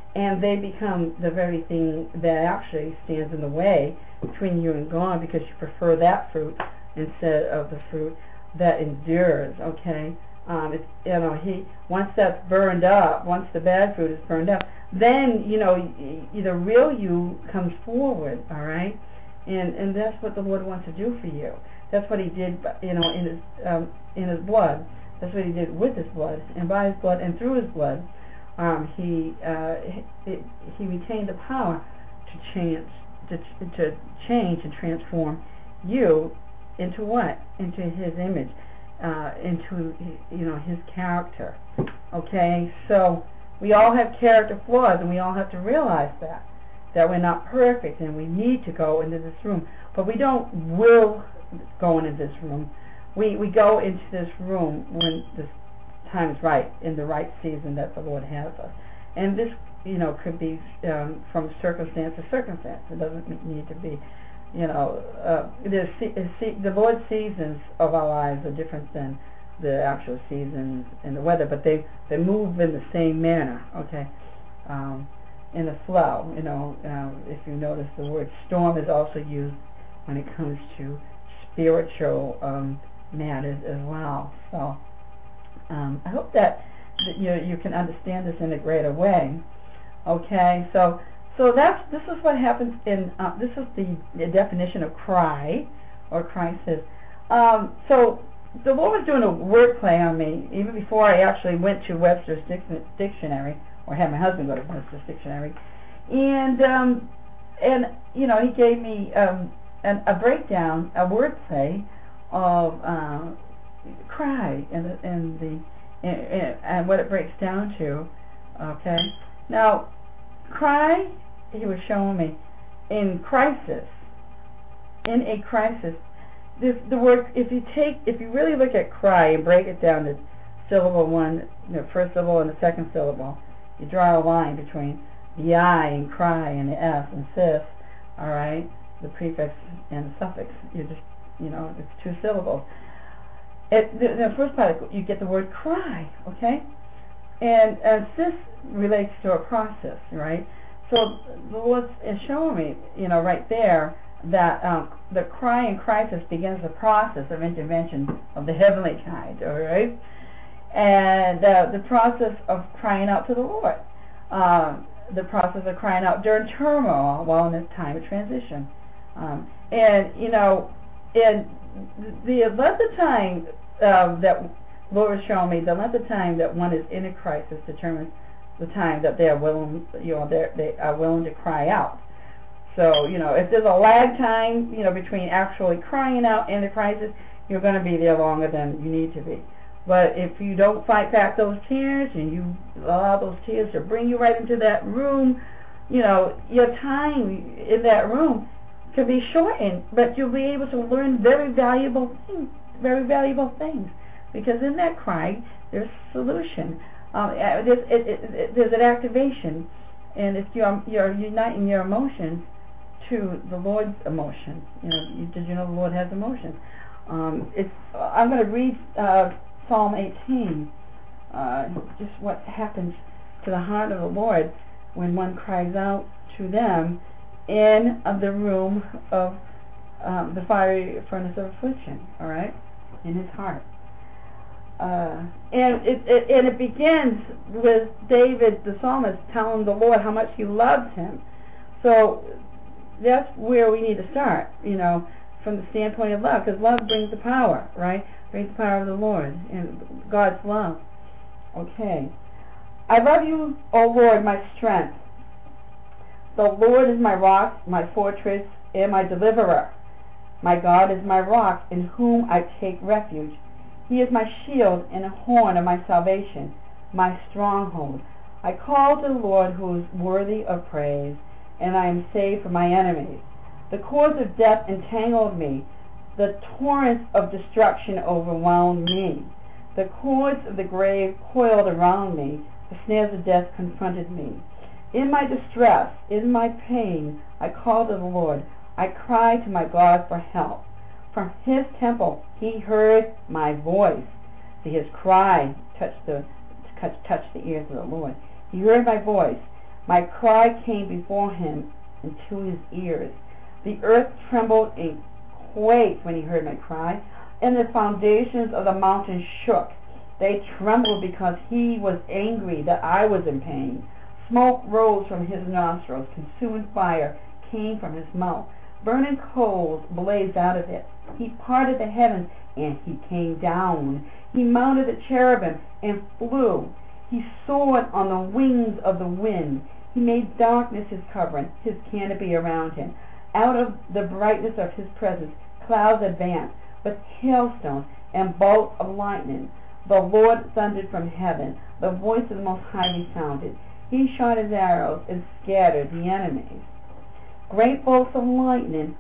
and they become the very thing that actually stands in the way between you and God, because you prefer that fruit instead of the fruit that endures. Okay, um, it's, you know, he once that's burned up, once the bad fruit is burned up, then you know y- the real you comes forward. All right, and and that's what the Lord wants to do for you. That's what He did, you know, in His um, in His blood. That's what He did with His blood, and by His blood and through His blood, um, He uh, he, he retained the power to change, to to change and transform you into what? Into His image, uh, into you know His character. Okay, so we all have character flaws, and we all have to realize that that we're not perfect, and we need to go into this room, but we don't will go into this room. We we go into this room when the time is right, in the right season that the Lord has us, and this you know could be um, from circumstance to circumstance. It doesn't need to be, you know, uh, the the Lord's seasons of our lives are different than the actual seasons in the weather, but they they move in the same manner. Okay, um, in the flow. You know, um, if you notice, the word storm is also used when it comes to spiritual um, matters as well. So um, I hope that, that you you can understand this in a greater way. Okay, so so that's this is what happens in uh, this is the, the definition of cry or crisis. Um, so the Lord was doing a wordplay on me even before I actually went to Webster's dictionary, or had my husband go to Webster's dictionary, and um, and you know he gave me um, an, a breakdown, a wordplay of uh, cry and the, and the and, and what it breaks down to. Okay, now cry, he was showing me, in crisis, in a crisis. This, the word, if you take, if you really look at cry and break it down to syllable one, the first syllable and the second syllable, you draw a line between the I and cry and the S and sis, all right, the prefix and the suffix. You just, you know, it's two syllables. It, the, the first part, you get the word cry, okay, and and sis relates to a process, right? So the Lord is showing me, you know, right there, that um, the cry and crisis begins the process of intervention of the heavenly kind, all right? And uh, the process of crying out to the Lord, um, the process of crying out during turmoil while in this time of transition. Um, and, you know, and the length of time uh, that Lord was showing me, the length of time that one is in a crisis determines the time that they are willing, you know, they are willing to cry out. So, you know, if there's a lag time, you know, between actually crying out and the crisis, you're going to be there longer than you need to be. But if you don't fight back those tears and you allow those tears to bring you right into that room, you know, your time in that room can be shortened, but you'll be able to learn very valuable things, very valuable things. Because in that cry, there's solution. Um, there's, it, it, it, there's an activation, and it's you're, you're uniting your emotions to the Lord's emotions. You know, you, did you know the Lord has emotions? Um, it's. I'm going to read uh, Psalm eighteen. Uh, just what happens to the heart of the Lord when one cries out to them in uh, the room of um, the fiery furnace of affliction. All right, in his heart. Uh, and it, it and it begins with David, the psalmist, telling the Lord how much he loves him. So that's where we need to start, you know, from the standpoint of love, because love brings the power, right? Brings the power of the Lord and God's love. Okay. I love you, O Lord, my strength. The Lord is my rock, my fortress, and my deliverer. My God is my rock, in whom I take refuge. He is my shield and a horn of my salvation, my stronghold. I call to the Lord, who is worthy of praise, and I am saved from my enemies. The cords of death entangled me. The torrents of destruction overwhelmed me. The cords of the grave coiled around me. The snares of death confronted me. In my distress, in my pain, I called to the Lord. I cried to my God for help. From his temple he heard my voice. See, his cry touched the touched the ears of the Lord. He heard my voice. My cry came before him into his ears. The earth trembled and quaked when he heard my cry, and the foundations of the mountains shook. They trembled because he was angry that I was in pain. Smoke rose from his nostrils. Consuming fire came from his mouth. Burning coals blazed out of it. He parted the heavens, and he came down. He mounted the cherubim and flew. He soared on the wings of the wind. He made darkness his covering, his canopy around him. Out of the brightness of his presence, clouds advanced, with hailstones and bolts of lightning. The Lord thundered from heaven. The voice of the Most High resounded. He shot his arrows and scattered the enemies. Great bolts of lightning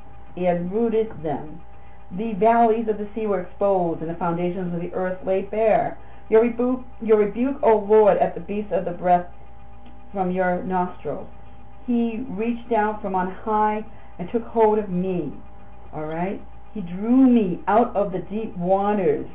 enrooted them. The valleys of the sea were exposed, and the foundations of the earth laid bare. Your rebuke, your rebuke, O Lord, at the beast of the breath from your nostrils. He reached down from on high and took hold of me. All right? He drew me out of the deep waters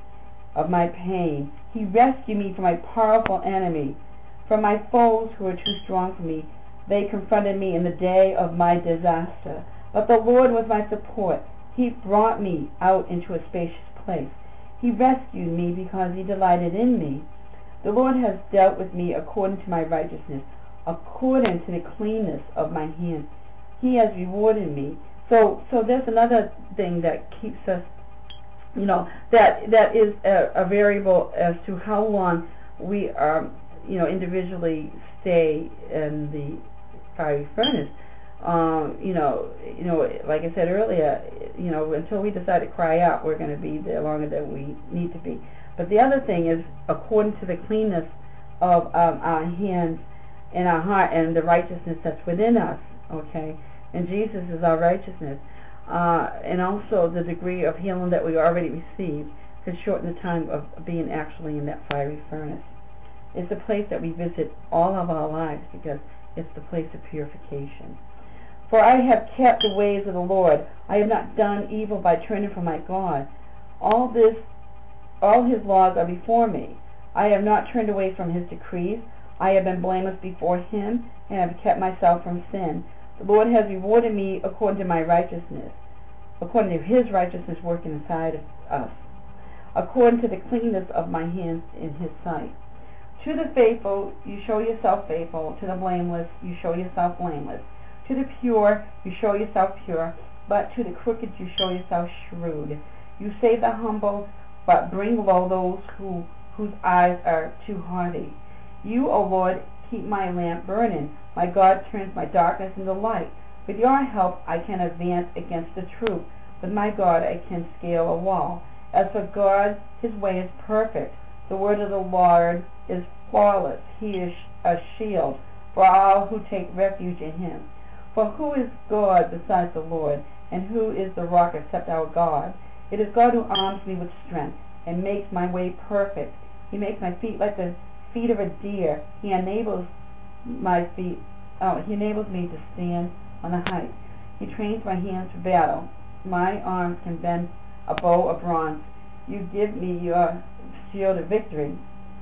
of my pain. He rescued me from my powerful enemy, from my foes who were too strong for me. They confronted me in the day of my disaster. But the Lord was my support. He brought me out into a spacious place. He rescued me because he delighted in me. The Lord has dealt with me according to my righteousness, according to the cleanness of my hands. He has rewarded me. So, so there's another thing that keeps us, you know, that that is a, a variable as to how long we are, you know, individually stay in the fiery furnace. Um, you know, you know, like I said earlier, you know, until we decide to cry out, we're going to be there longer than we need to be. But the other thing is, according to the cleanness of um, our hands and our heart and the righteousness that's within us, okay, and Jesus is our righteousness, uh, and also the degree of healing that we already received could shorten the time of being actually in that fiery furnace. It's a place that we visit all of our lives because it's the place of purification. For I have kept the ways of the Lord. I have not done evil by turning from my God. All this, all his laws are before me. I have not turned away from his decrees. I have been blameless before him, and have kept myself from sin. The Lord has rewarded me according to my righteousness, according to his righteousness working inside of us, according to the cleanness of my hands in his sight. To the faithful, you show yourself faithful. To the blameless, you show yourself blameless. To the pure, you show yourself pure. But to the crooked, you show yourself shrewd. You save the humble, but bring low those who whose eyes are too haughty. You, O Lord, keep my lamp burning. My God turns my darkness into light. With your help, I can advance against the truth. With my God, I can scale a wall. As for God, his way is perfect. The word of the Lord is flawless. He is a shield for all who take refuge in him. For who is God besides the Lord, and who is the rock except our God? It is God who arms me with strength and makes my way perfect. He makes my feet like the feet of a deer. He enables my feet. Oh, he enables me to stand on the height. He trains my hands for battle. My arms can bend a bow of bronze. You give me your shield of victory,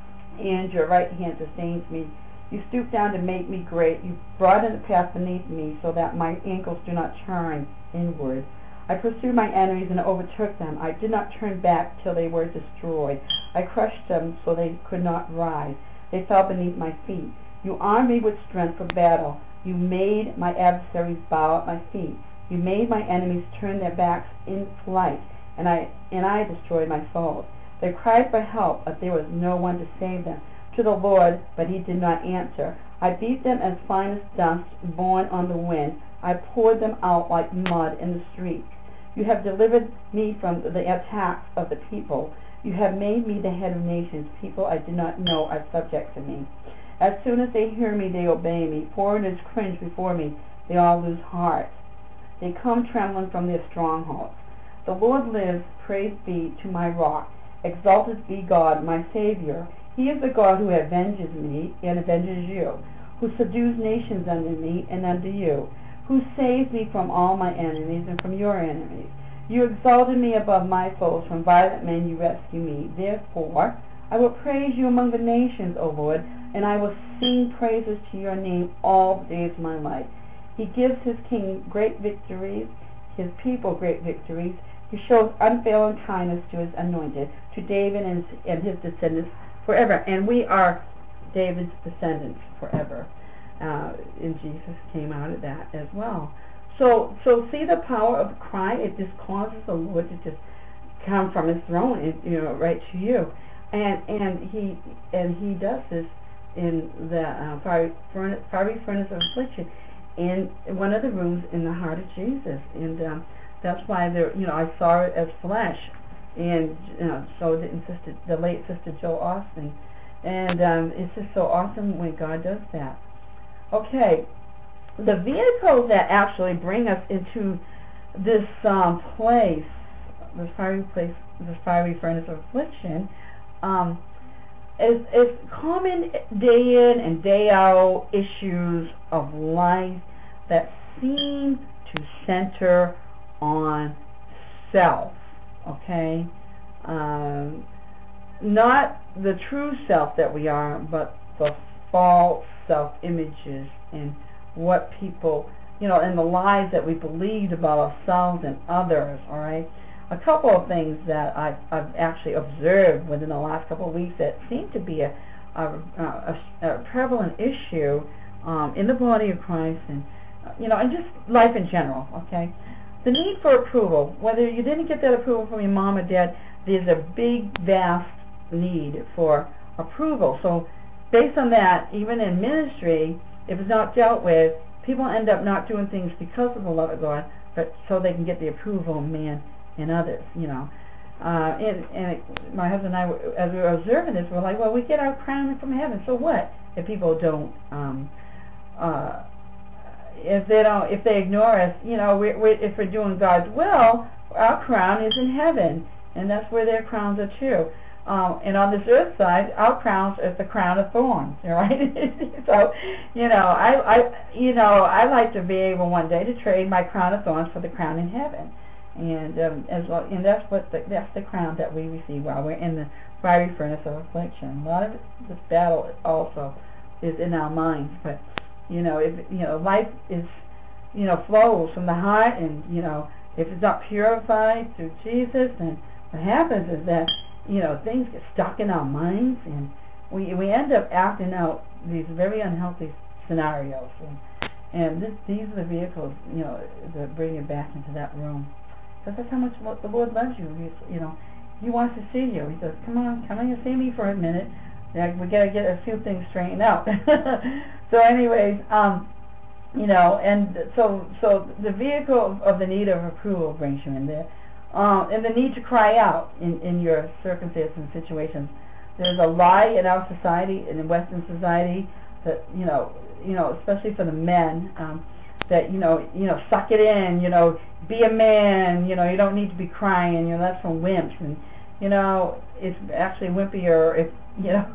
and your right hand sustains me. You stoop down to make me great. You broaden the path beneath me so that my ankles do not turn inward. I pursued my enemies and overtook them. I did not turn back till they were destroyed. I crushed them so they could not rise. They fell beneath my feet. You armed me with strength for battle. You made my adversaries bow at my feet. You made my enemies turn their backs in flight, and I and I destroyed my foes. They cried for help, but there was no one to save them. To the Lord, but he did not answer. I beat them as fine as dust borne on the wind. I poured them out like mud in the streets. You have delivered me from the attacks of the people. You have made me the head of nations. People I did not know are subject to me. As soon as they hear me, they obey me. Foreigners cringe before me. They all lose heart. They come trembling from their strongholds. The Lord lives. Praise be to my rock. Exalted be God, my Savior. He is the God who avenges me and avenges you, who subdues nations under me and under you, who saves me from all my enemies and from your enemies. You exalted me above my foes. From violent men you rescue me. Therefore, I will praise you among the nations, O Lord. and I will sing praises to your name all the days of my life. He gives his king great victories, his people great victories. He shows unfailing kindness to his anointed, to David and his, and his descendants forever. And we are David's descendants forever. Uh, and Jesus came out of that as well. So, so see the power of the cry. It just causes the Lord to just come from his throne, and, you know, right to you. And and he and he does this in the uh, fiery, furnace, fiery furnace of affliction, in one of the rooms in the heart of Jesus. And um, that's why there, you know, I saw it as flesh, and you know, so did sister, the late Sister Joe Austin. And um, it's just so awesome when God does that. Okay, the vehicles that actually bring us into this um, place, the fiery place, the fiery furnace of affliction, um, is, is common day in and day out issues of life that seem to center on self. Okay, um, not the true self that we are, but the false self-images and what people, you know, and the lies that we believed about ourselves and others. All right, a couple of things that I've, I've actually observed within the last couple of weeks that seem to be a, a, a, a prevalent issue um, in the body of Christ, and you know, and just life in general. Okay, the need for approval. Whether you didn't get that approval from your mom or dad, there's a big, vast need for approval. So based on that, even in ministry, if it's not dealt with, people end up not doing things because of the love of God, but so they can get the approval of man and others, you know. Uh, and and it, my husband and I, as we were observing this, we're like, well, we get our crown from heaven, so what if people don't, um, uh, if they don't, if they ignore us, you know, we, we, if we're doing God's will, our crown is in heaven, and that's where their crowns are too. Um, and on this earth side, our crowns is the crown of thorns, right? So, you know, I, I, you know, I like to be able one day to trade my crown of thorns for the crown in heaven, and um, as well, and that's what the, that's the crown that we receive while we're in the fiery furnace of affliction. A lot of this battle also is in our minds, but you know, if you know, life is, you know, flows from the heart, and you know, if it's not purified through Jesus, then what happens is that, you know, things get stuck in our minds, and we we end up acting out these very unhealthy scenarios. And, and this, these are the vehicles, you know, that bring you back into that room. Because that's how much the Lord loves you. He's, you know, He wants to see you. He says, "Come on, come on and see me for a minute. Yeah, we gotta get a few things straightened out." So, anyways, um, you know, and so so the vehicle of the need of approval brings you in there. Uh, and the need to cry out in, in your circumstances and situations. There's a lie in our society, in Western society, that you know, you know, especially for the men, um, that you know, you know, suck it in, you know, be a man, you know, you don't need to be crying, you know, that's from wimps, and you know, it's actually wimpier if you know,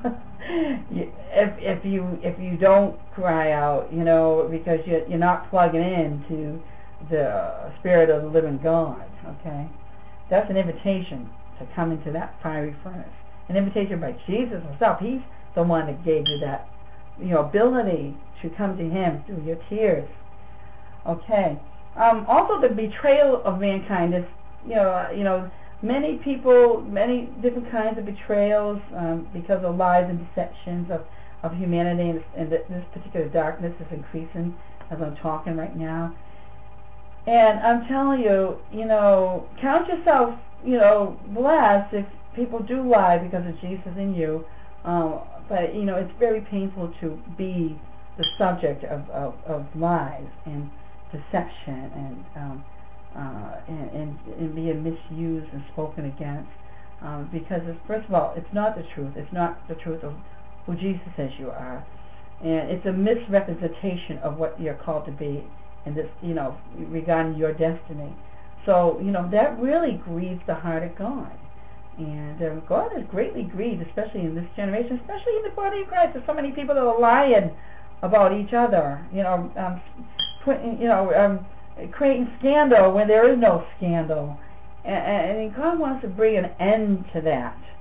if if you if you don't cry out, you know, because you you're not plugging in to the Spirit of the living God. Okay. That's an invitation to come into that fiery furnace. An invitation by Jesus himself. He's the one that gave you that, you know, ability to come to him through your tears. Okay. Um, also, the betrayal of mankind is, you know, you know, many people, many different kinds of betrayals um, because of lies and deceptions of, of humanity, and, and this particular darkness is increasing as I'm talking right now. And I'm telling you, you know, count yourself, you know, blessed if people do lie because of Jesus in you. Um, but, you know, it's very painful to be the subject of, of, of lies and deception and, um, uh, and, and, and being misused and spoken against. Um, because, it's, first of all, it's not the truth. It's not the truth of who Jesus says you are. And it's a misrepresentation of what you're called to be. And this, you know, regarding your destiny. So, you know, that really grieves the heart of God. And uh, God is greatly grieved, especially in this generation, especially in the body of Christ. There's so many people that are lying about each other, you know, um, putting, you know, um, creating scandal when there is no scandal. And, and God wants to bring an end to that.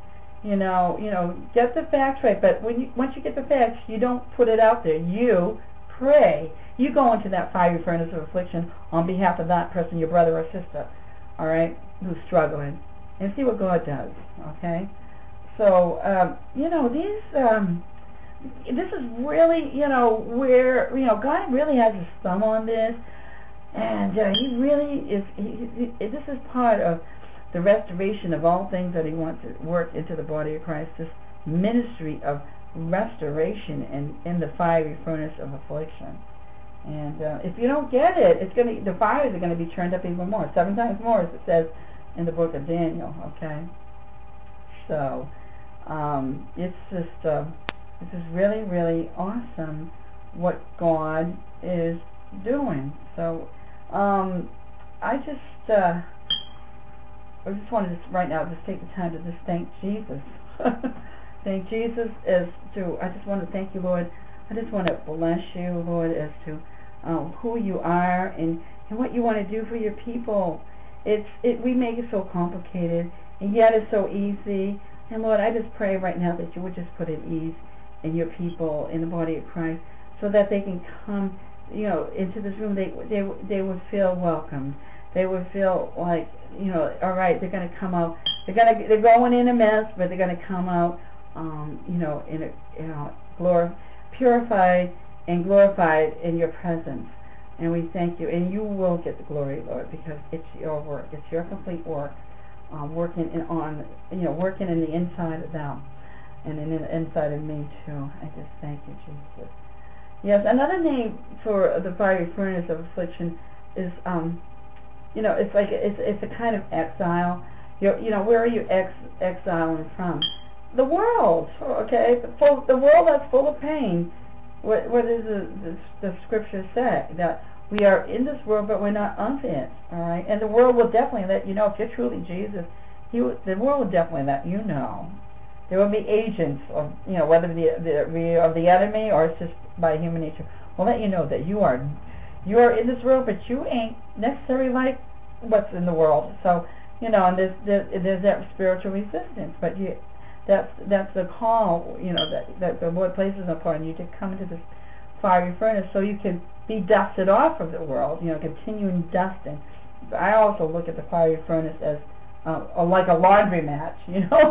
You know, you know, get the facts right. But when you, once you get the facts, you don't put it out there. You pray. You go into that fiery furnace of affliction on behalf of that person, your brother or sister, all right, who's struggling, and see what God does, okay? So, um, you know, these, um, this is really, you know, where, you know, God really has his thumb on this, and uh, he really is, he, he, this is part of the restoration of all things that he wants to work into the body of Christ, this ministry of restoration and in the fiery furnace of affliction. And uh, if you don't get it, it's gonna the fires are gonna be turned up even more, seven times more, as it says in the book of Daniel. Okay, so um, it's just uh, this is really really awesome what God is doing. So um, I just uh, I just wanted to right now just take the time to just thank Jesus. Thank Jesus as to I just want to thank you, Lord. I just want to bless you, Lord, as to Um, who you are and, and what you want to do for your people. It's it we make it so complicated, and yet it's so easy. And Lord, I just pray right now that you would just put at ease in your people in the body of Christ, so that they can come, you know, into this room. They they they would feel welcomed. They would feel like, you know, all right, they're going to come out. They're going to they're going in a mess, but they're going to come out, um, you know, in a you know, glor purified. and glorified in your presence. And we thank you. And you will get the glory, Lord, because it's your work. It's your complete work, uh, working in, on, you know, working in the inside of them and in the inside of me, too. I just thank you, Jesus. Yes, another name for the fiery furnace of affliction is, um, you know, it's like, it's, it's a kind of exile. You're, you know, where are you ex exiling from? The world, okay? The, full, the world that's full of pain. What, what does the, the, the scripture say? That we are in this world, but we're not of it, all right? And the world will definitely let you know, if you're truly Jesus, he will, the world will definitely let you know. There will be agents of, you know, whether the, the of the enemy or it's just by human nature, will let you know that you are, you are in this world, but you ain't necessarily like what's in the world. So, you know, and there's, there's, there's that spiritual resistance, but you, That's that's the call, you know, that that the Lord places upon you to come into this fiery furnace, so you can be dusted off of the world, you know, continuing dusting. I also look at the fiery furnace as uh, like a laundry match, you know.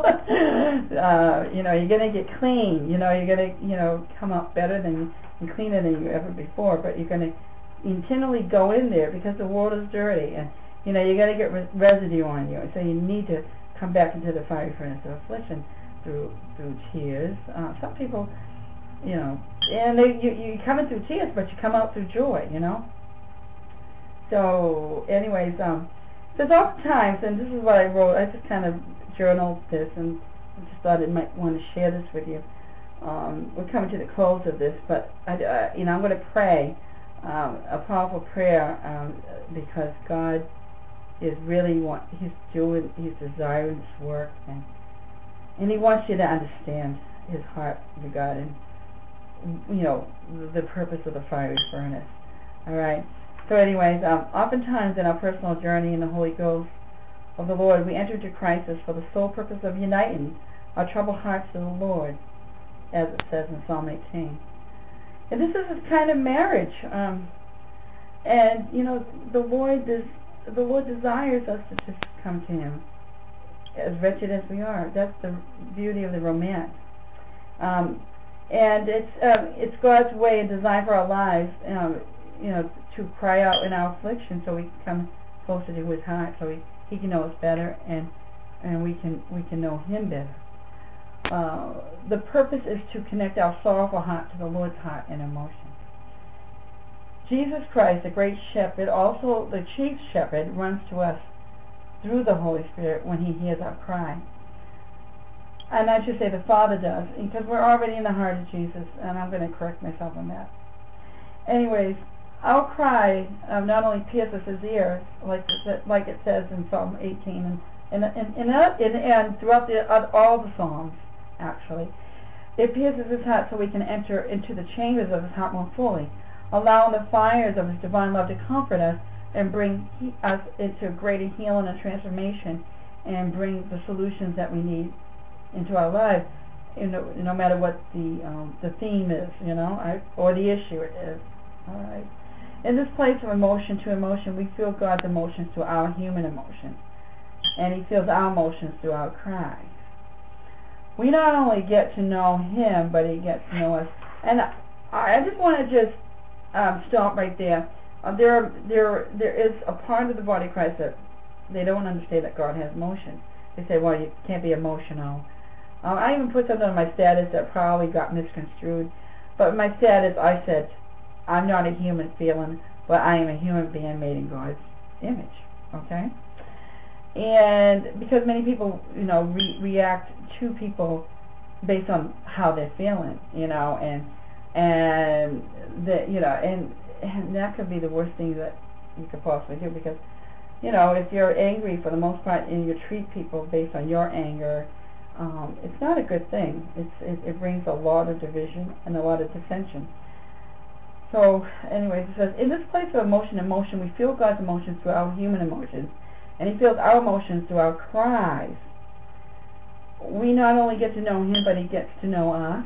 uh, you know, you're gonna get clean, you know, you're gonna, you know, come out better than and cleaner than you ever before, but you're gonna continually go in there because the world is dirty, and you know you're gonna get re residue on you, so you need to come back into the fiery furnace of affliction. Through through tears. Uh, some people, you know, and they you you come in through tears, but you come out through joy, you know. So, anyways, um, there's oftentimes, and this is what I wrote. I just kind of journaled this, and I just thought I might want to share this with you. Um, we're coming to the close of this, but I, uh, you know, I'm going to pray um, a powerful prayer um, because God is really want He's doing, He's desiring this work, and. And he wants you to understand his heart regarding, you know, the purpose of the fiery furnace. All right. So anyways, um, oftentimes in our personal journey in the Holy Ghost of the Lord, we enter into crisis for the sole purpose of uniting our troubled hearts to the Lord, as it says in Psalm eighteen. And this is a kind of marriage. Um, and, you know, the Lord, des the Lord desires us to just come to him. As wretched as we are, that's the beauty of the romance, um, and it's uh, it's God's way and design for our lives, um, you know, to cry out in our affliction, so we can come closer to His heart, so He He can know us better, and and we can we can know Him better. Uh, the purpose is to connect our sorrowful heart to the Lord's heart and emotion. Jesus Christ, the great shepherd, also the chief shepherd, runs to us through the Holy Spirit when He hears our cry. And I should say the Father does, because we're already in the heart of Jesus, and I'm going to correct myself on that. Anyways, our cry um, not only pierces His ears, like like it says in Psalm eighteen, and and and, and, and, and throughout the, uh, all the Psalms, actually, it pierces His heart so we can enter into the chambers of His heart more fully, allowing the fires of His divine love to comfort us and bring he, us into greater healing and transformation, and bring the solutions that we need into our lives, you know, no matter what the um, the theme is, you know, I, or the issue is. All right. In this place of emotion to emotion, we feel God's emotions through our human emotions, and He feels our emotions through our cries. We not only get to know Him, but He gets to know us. And I, I just want to just um, stop right there. Uh, there, there, there is a part of the body of Christ that they don't understand that God has emotions. They say, well, you can't be emotional. Um, I even put something on my status that probably got misconstrued. But in my status, I said, I'm not a human feeling, but I am a human being made in God's image. Okay? And because many people, you know, re- react to people based on how they're feeling, you know, and and the, you know, and, and that could be the worst thing that you could possibly do, because, you know, if you're angry for the most part and you treat people based on your anger, um, it's not a good thing. It's it, it brings a lot of division and a lot of dissension. So, anyways, it says, in this place of emotion and motion, we feel God's emotions through our human emotions, and He feels our emotions through our cries. We not only get to know Him, but He gets to know us.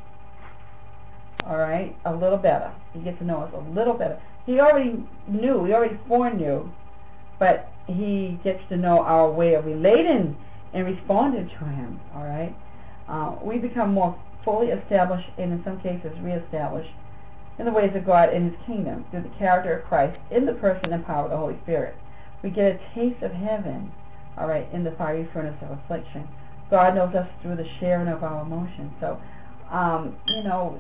All right, a little better. He gets to know us a little better. He already knew, He already foreknew, but He gets to know our way of relating and responding to Him. All right, uh, we become more fully established, and in some cases reestablished, in the ways of God in His kingdom through the character of Christ in the person and power of the Holy Spirit. We get a taste of heaven, all right, in the fiery furnace of affliction. God knows us through the sharing of our emotions. So, um, you know,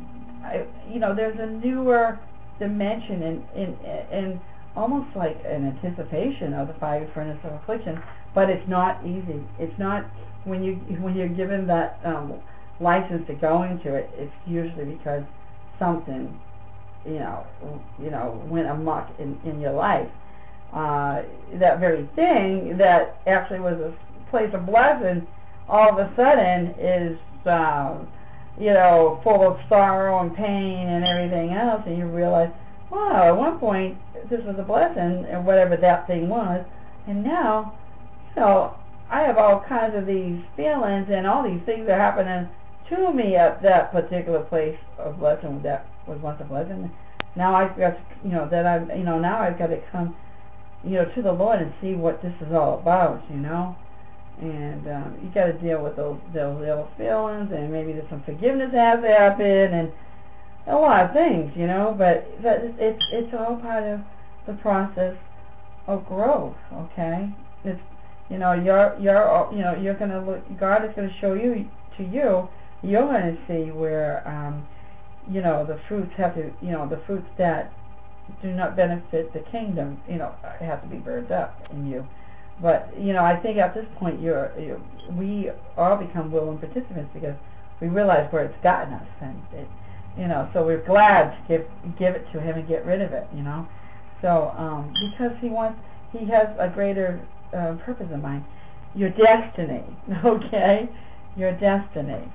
I, you know, there's a newer dimension in, in, in almost like an anticipation of the fiery furnace of affliction, but it's not easy. It's not, when you when you're given that um, license to go into it, it's usually because something, you know, you know, went amok in, in your life. Uh, that very thing that actually was a place of blessing, all of a sudden is, um, you know, full of sorrow and pain and everything else, and you realize, wow, at one point this was a blessing, and whatever that thing was, and now, you know, I have all kinds of these feelings, and all these things are happening to me at that particular place of blessing that was once a blessing. Now I've got to, you know, that I've, you know, now I've got to come, you know, to the Lord and see what this is all about, you know. And um, you got to deal with those those ill feelings, and maybe there's some forgiveness has to happen, and a lot of things, you know. But that it's it's all part of the process of growth. Okay, it's, you know, you're you're you know you're gonna look. God is gonna show you to you. You're gonna see where um, you know, the fruits have to, you know, the fruits that do not benefit the kingdom, you know, have to be burned up in you. But, you know, I think at this point you're, you're we all become willing participants because we realize where it's gotten us, and it, you know, so we're glad to give give it to Him and get rid of it, you know. So um, because He wants, He has a greater uh, purpose in mind. Your destiny, okay, your destiny.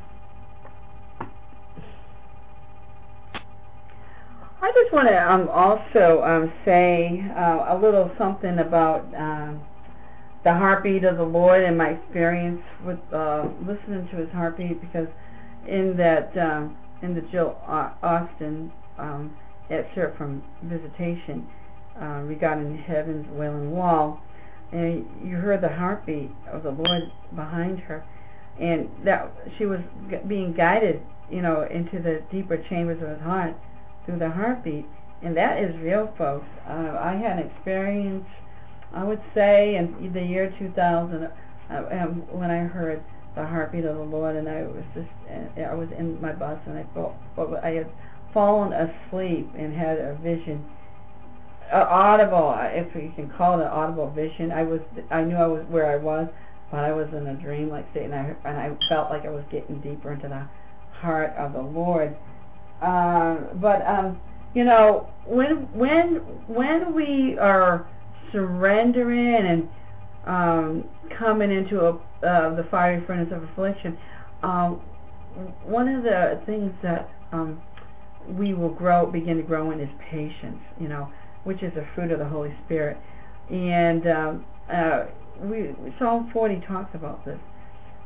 I just want to um, also um, say uh, a little something about um, the heartbeat of the Lord and my experience with uh, listening to His heartbeat, because in that um, in the Jill Austin um, excerpt from Visitation uh, regarding Heaven's Wailing Wall, and you heard the heartbeat of the Lord behind her, and that she was g- being guided, you know, into the deeper chambers of His heart through the heartbeat, and that is real, folks. Uh, I had an experience, I would say, in the year two thousand, uh, um, when I heard the heartbeat of the Lord, and I was just, uh, I was in my bus, and I felt, I had fallen asleep and had a vision, uh, audible, if you can call it an audible vision. I was, I knew I was where I was, but I was in a dream, like Satan, and I, and I felt like I was getting deeper into the heart of the Lord. Uh, but um, you know, when when when we are surrendering and um, coming into a, uh, the fiery furnace of affliction, um, one of the things that um, we will grow, begin to grow in, is patience. You know, which is a fruit of the Holy Spirit. And um, uh, we Psalm forty talks about this.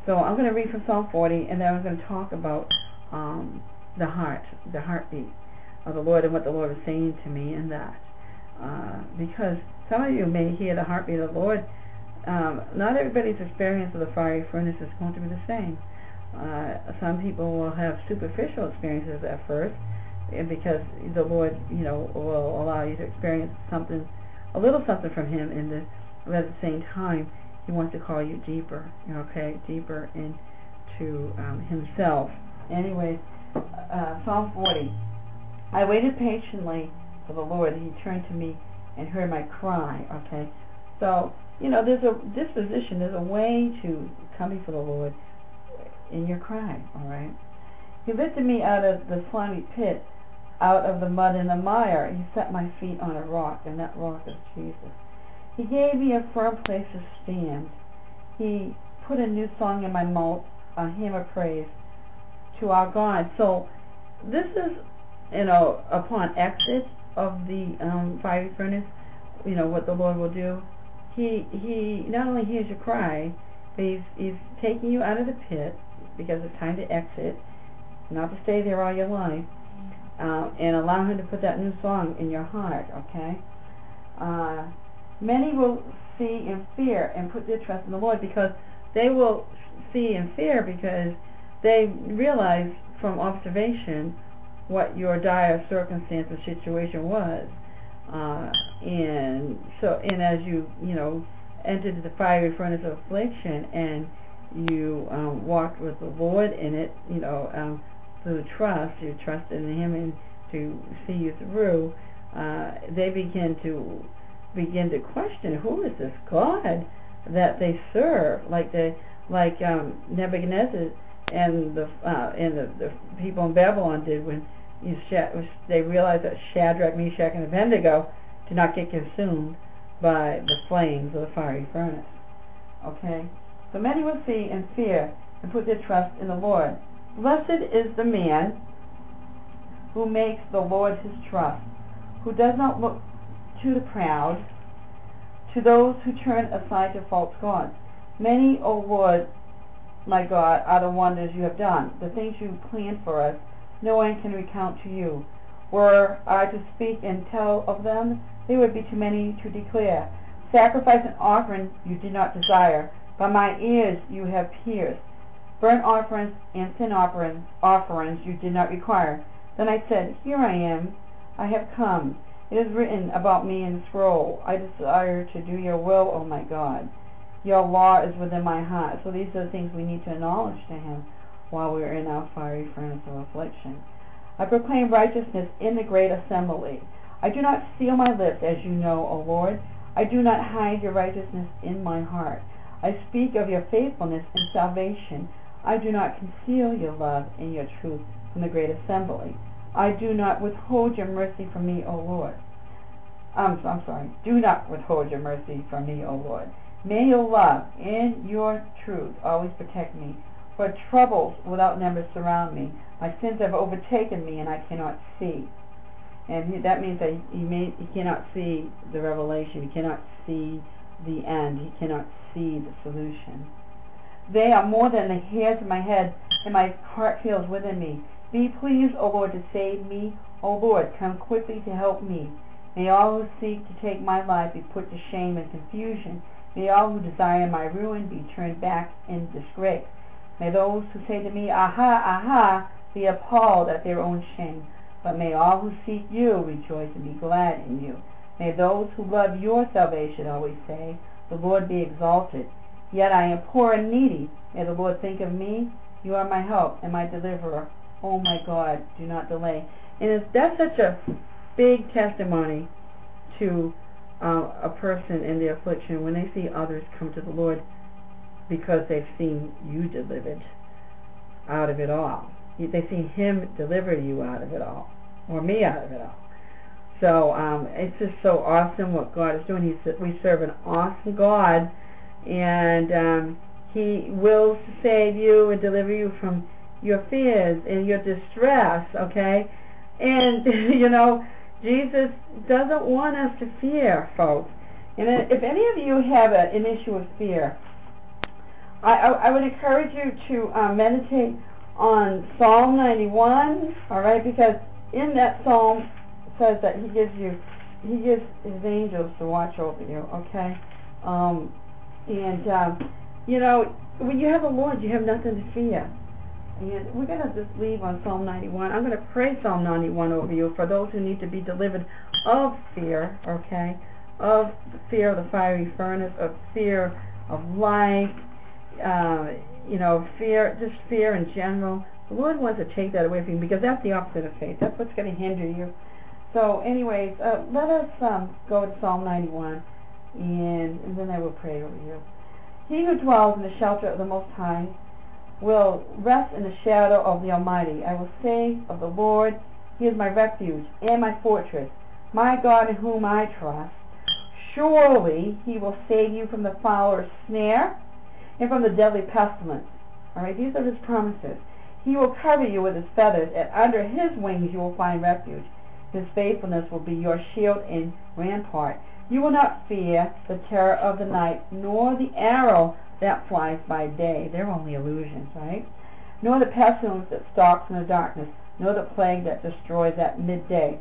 So I'm going to read from Psalm forty, and then I'm going to talk about um, the heart, the heartbeat of the Lord and what the Lord is saying to me in that. Uh, because some of you may hear the heartbeat of the Lord. Um, not everybody's experience of the fiery furnace is going to be the same. Uh, some people will have superficial experiences at first, and because the Lord, you know, will allow you to experience something, a little something from Him, in the, but at the same time, He wants to call you deeper, okay, deeper into um, Himself. Anyways, uh, Psalm forty. I waited patiently for the Lord, and He turned to me and heard my cry. Okay, so you know, there's a disposition, there's a way to come before the Lord in your cry. All right. He lifted me out of the slimy pit, out of the mud and the mire. He set my feet on a rock, and that rock is Jesus. He gave me a firm place to stand. He put a new song in my mouth, a hymn of praise to our God. So this is, you know, upon exit of the um, fiery furnace, you know, what the Lord will do. He he not only hears your cry, but he's, he's taking you out of the pit, because it's time to exit, not to stay there all your life, uh, and allow Him to put that new song in your heart, okay? Uh, many will see in fear and put their trust in the Lord, because they will see in fear because they realize from observation what your dire circumstance or situation was. Uh, and so, and as you, you know, entered the fiery furnace of affliction, and you um, walked with the Lord in it, you know, um, through trust, you trusted in Him and to see you through, uh, they begin to begin to question, who is this God that they serve? Like the like um, Nebuchadnezzar and the uh, and the, the people in Babylon did when you they realized that Shadrach, Meshach, and Abednego did not get consumed by the flames of the fiery furnace. Okay? So many will see and fear and put their trust in the Lord. Blessed is the man who makes the Lord his trust, who does not look to the proud, to those who turn aside to false gods. Many, O Lord, my God, are the wonders you have done, the things you planned for us. No one can recount to you. Were I to speak and tell of them, they would be too many to declare. Sacrifice and offering you did not desire, but my ears you have pierced. Burnt offerings and sin offerings, offerings you did not require. Then I said, Here I am, I have come. It is written about me in the scroll. I desire to do your will, O my God. Your law is within my heart. So these are the things we need to acknowledge to Him while we are in our fiery furnace of affliction. I proclaim righteousness in the great assembly. I do not seal my lips, as you know, O Lord. I do not hide your righteousness in my heart. I speak of your faithfulness and salvation. I do not conceal your love and your truth from the great assembly. I do not withhold your mercy from me, O Lord. I'm, I'm sorry. Do not withhold your mercy from me, O Lord. May your love and your truth always protect me. For troubles without number surround me. My sins have overtaken me, and I cannot see. And he, that means that he, may, he cannot see the revelation. He cannot see the end. He cannot see the solution. They are more than the hairs of my head, and my heart feels within me. Be pleased, O Lord, to save me. O Lord, come quickly to help me. May all who seek to take my life be put to shame and confusion. May all who desire my ruin be turned back in disgrace. May those who say to me, Aha, aha, be appalled at their own shame. But may all who seek you rejoice and be glad in you. May those who love your salvation always say, The Lord be exalted. Yet I am poor and needy. May the Lord think of me. You are my help and my deliverer. Oh my God, do not delay. And it's, that's such a big testimony to uh, a person in their affliction when they see others come to the Lord, because they've seen you delivered out of it all. They see Him deliver you out of it all, or me out of it all. So um, it's just so awesome what God is doing. He's, we serve an awesome God, and um, He wills to save you and deliver you from your fears and your distress, okay? And, you know, Jesus doesn't want us to fear, folks. And if any of you have a, an issue of fear, I, I, I would encourage you to uh, meditate on Psalm ninety-one, all right, because in that psalm it says that he gives you, he gives his angels to watch over you, okay? Um, and, um, you know, when you have the Lord, you have nothing to fear. And we're going to just leave on Psalm ninety-one. I'm going to pray Psalm ninety-one over you for those who need to be delivered of fear, okay? Of the fear of the fiery furnace, of fear of life, uh, you know, fear, just fear in general. The Lord wants to take that away from you because that's the opposite of faith. That's what's going to hinder you. So anyways, uh, let us um, go to Psalm ninety-one, and, and then I will pray over you. He who dwells in the shelter of the Most High will rest in the shadow of the Almighty. I will say of the Lord, He is my refuge and my fortress, my God in whom I trust. Surely He will save you from the fowler's snare and from the deadly pestilence. All right, these are His promises. He will cover you with His feathers, and under His wings you will find refuge. His faithfulness will be your shield and rampart. You will not fear the terror of the night, nor the arrow that flies by day. They're only illusions, right? Nor the pestilence that stalks in the darkness, nor the plague that destroys at midday.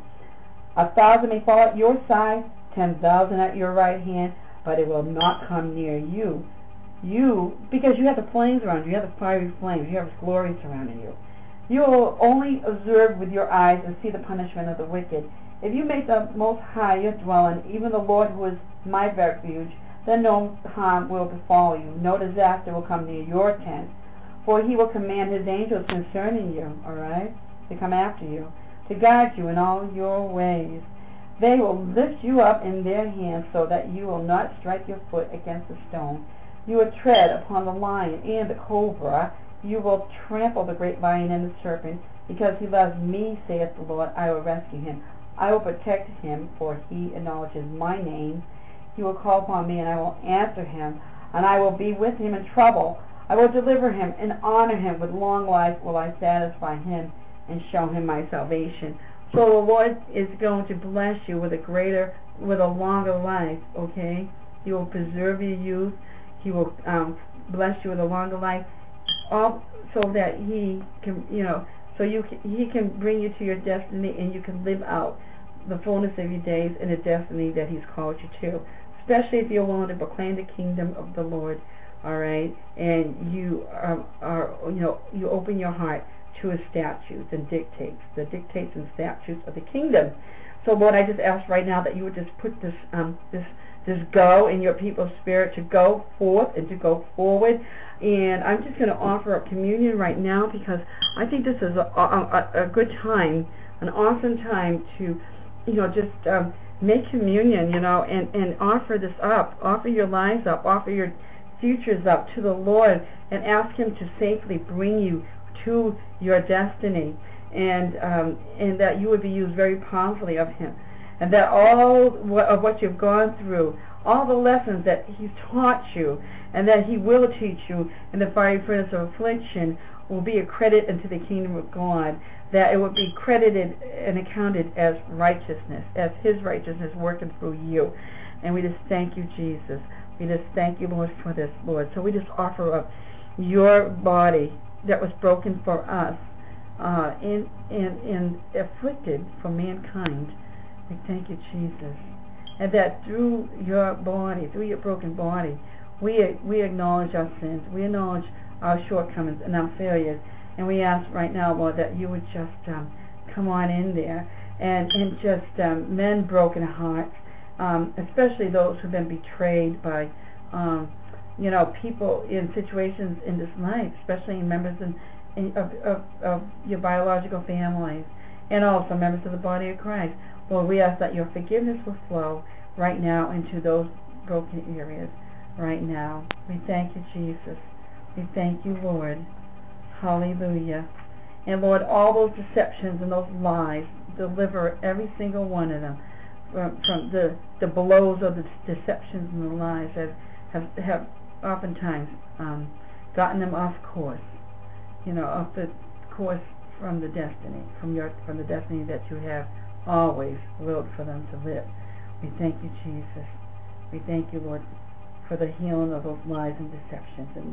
A thousand may fall at your side, ten thousand at your right hand, but it will not come near you. You, because you have the flames around you, you have the fiery flames, you have His glory surrounding you. You will only observe with your eyes and see the punishment of the wicked. If you make the Most High your dwelling, even the Lord who is my refuge, then no harm will befall you, no disaster will come near your tent. For He will command His angels concerning you, all right, to come after you, to guide you in all your ways. They will lift you up in their hands so that you will not strike your foot against a stone. You will tread upon the lion and the cobra. You will trample the great lion and the serpent. Because He loves me, saith the Lord, I will rescue him. I will protect him, for he acknowledges my name. He will call upon me, and I will answer him, and I will be with him in trouble. I will deliver him and honor him. With long life will I satisfy him and show him my salvation. So the Lord is going to bless you with a greater, with a longer life, okay? He will preserve your youth. He will um, bless you with a longer life, all so that He can, you know, so you can, He can bring you to your destiny, and you can live out the fullness of your days in the destiny that He's called you to. Especially if you're willing to proclaim the kingdom of the Lord, all right, and you are, are you know, you open your heart to His statutes and dictates, the dictates and statutes of the kingdom. So Lord, I just ask right now that you would just put this um, this this go in your people's spirit to go forth and to go forward. And I'm just going to offer up communion right now because I think this is a, a, a good time, an awesome time to, you know, just um, make communion, you know, and, and offer this up, offer your lives up, offer your futures up to the Lord, and ask Him to safely bring you to your destiny, and um, and that you would be used very powerfully of Him, and that all of what you've gone through, all the lessons that He's taught you, and that He will teach you in the fiery furnace of affliction, will be a credit into the kingdom of God, that it will be credited and accounted as righteousness, as His righteousness working through you. And we just thank you, Jesus. We just thank you, Lord, for this, Lord. So we just offer up your body that was broken for us, uh, and, and, and afflicted for mankind. We thank you, Jesus. And that through your body, through your broken body, we we acknowledge our sins, we acknowledge our shortcomings and our failures, and we ask right now, Lord, that you would just um, come on in there and, and just um, mend broken hearts, um, especially those who've been betrayed by um, you know, people in situations in this life, especially members in, in, of, of, of your biological families, and also members of the body of Christ. Lord, we ask that your forgiveness will flow right now into those broken areas right now. We thank you, Jesus. We thank you, Lord. Hallelujah. And Lord, all those deceptions and those lies, deliver every single one of them from, from the, the blows of the deceptions and the lies that have, have oftentimes um, gotten them off course, you know, off the course from the destiny, from your from the destiny that you have always willed for them to live. We thank you, Jesus. We thank you, Lord, for the healing of those lies and deceptions, and the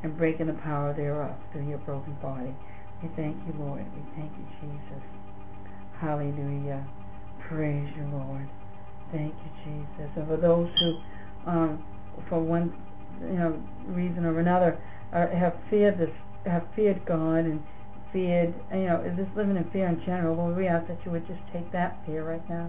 and breaking the power thereof through your broken body. We thank you, Lord. We thank you, Jesus. Hallelujah. Praise you, Lord. Thank you, Jesus. And for those who, um, for one, you know, reason or another, are, have feared this, have feared God and feared, you know, just living in fear in general, Lord, we ask that you would just take that fear right now.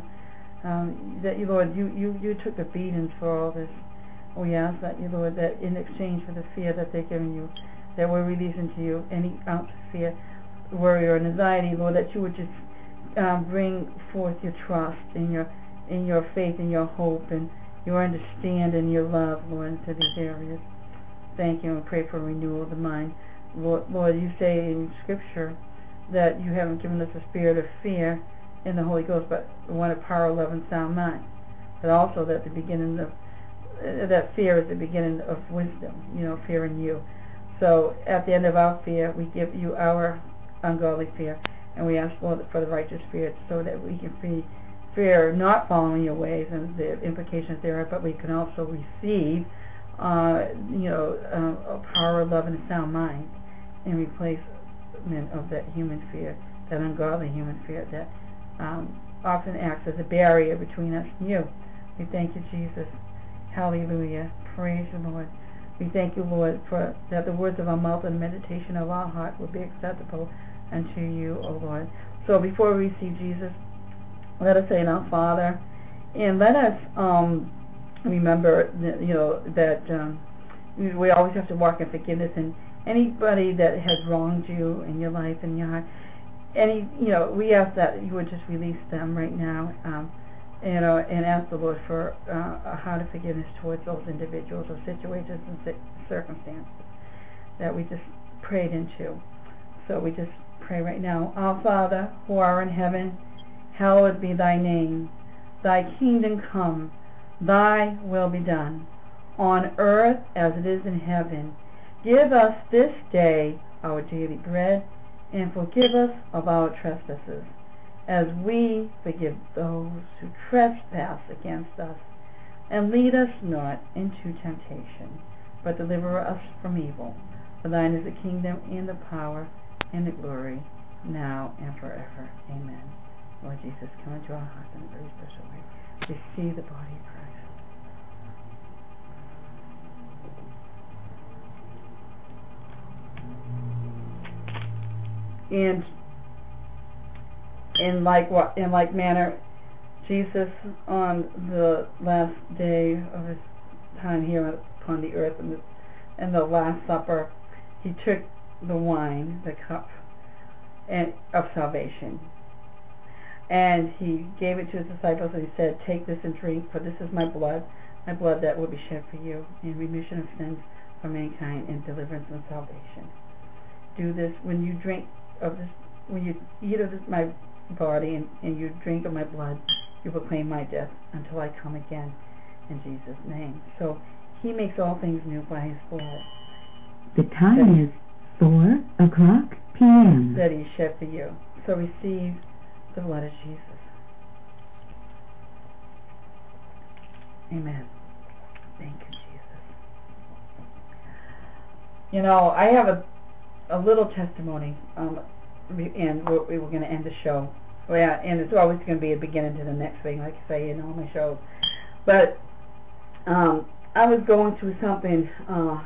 Um, that you, Lord, you, you, you took the beatings for all this. We ask that you, Lord, that in exchange for the fear that they're giving you, that we're releasing to you any ounce of fear, worry, or anxiety, Lord, that you would just um, bring forth your trust and your in your faith and your hope and your understanding and your love, Lord, into these areas. Thank you, and we pray for renewal of the mind. Lord, Lord, you say in Scripture that you haven't given us a spirit of fear in the Holy Ghost, but one of power, love, and sound mind. But also that the beginning of uh, that fear is the beginning of wisdom. You know, fear in you. So at the end of our fear, we give you our ungodly fear, and we ask, Lord, for the righteous fear, so that we can free fear not following your ways and the implications thereof, but we can also receive, uh, you know, uh, a power, love, and a sound mind, in replacement of that human fear, that ungodly human fear that um, often acts as a barrier between us and you. We thank you, Jesus. Hallelujah. Praise you, Lord. We thank you, Lord, for that the words of our mouth and the meditation of our heart will be acceptable unto you, O Lord. So before we receive Jesus, let us say now, Father, and let us um, remember, that, you know, that um, we always have to walk in forgiveness, and anybody that has wronged you in your life and your heart, any, you know, we ask that you would just release them right now, um, you know, and ask the Lord for uh, a heart of forgiveness towards those individuals or situations and circumstances that we just prayed into. So we just pray right now. Our Father, who art in heaven, hallowed be thy name. Thy kingdom come, thy will be done, on earth as it is in heaven. Give us this day our daily bread, and forgive us of our trespasses, as we forgive those who trespass against us. And lead us not into temptation, but deliver us from evil. For thine is the kingdom, and the power, and the glory, now and forever. Amen. Lord Jesus, come into our hearts in a very special way. Receive the body of Christ. And in like what in like manner, Jesus, on the last day of his time here upon the earth, and the, and the Last Supper, he took the wine, the cup, and of salvation, and he gave it to his disciples, and he said, "Take this and drink, for this is my blood, my blood that will be shed for you in remission of sins for mankind, and deliverance and salvation. Do this when you drink of this, when you eat of this, my body, and, and you drink of my blood, you proclaim my death until I come again, in Jesus' name." So he makes all things new by his blood. The time is four o'clock p m that he shed for you. So receive the blood of Jesus. Amen. Thank you, Jesus. You know, I have a a little testimony, um, and we're, we were going to end the show. Well, yeah, and it's always going to be a beginning to the next thing, like I say in all my shows. But um, I was going through something. Uh,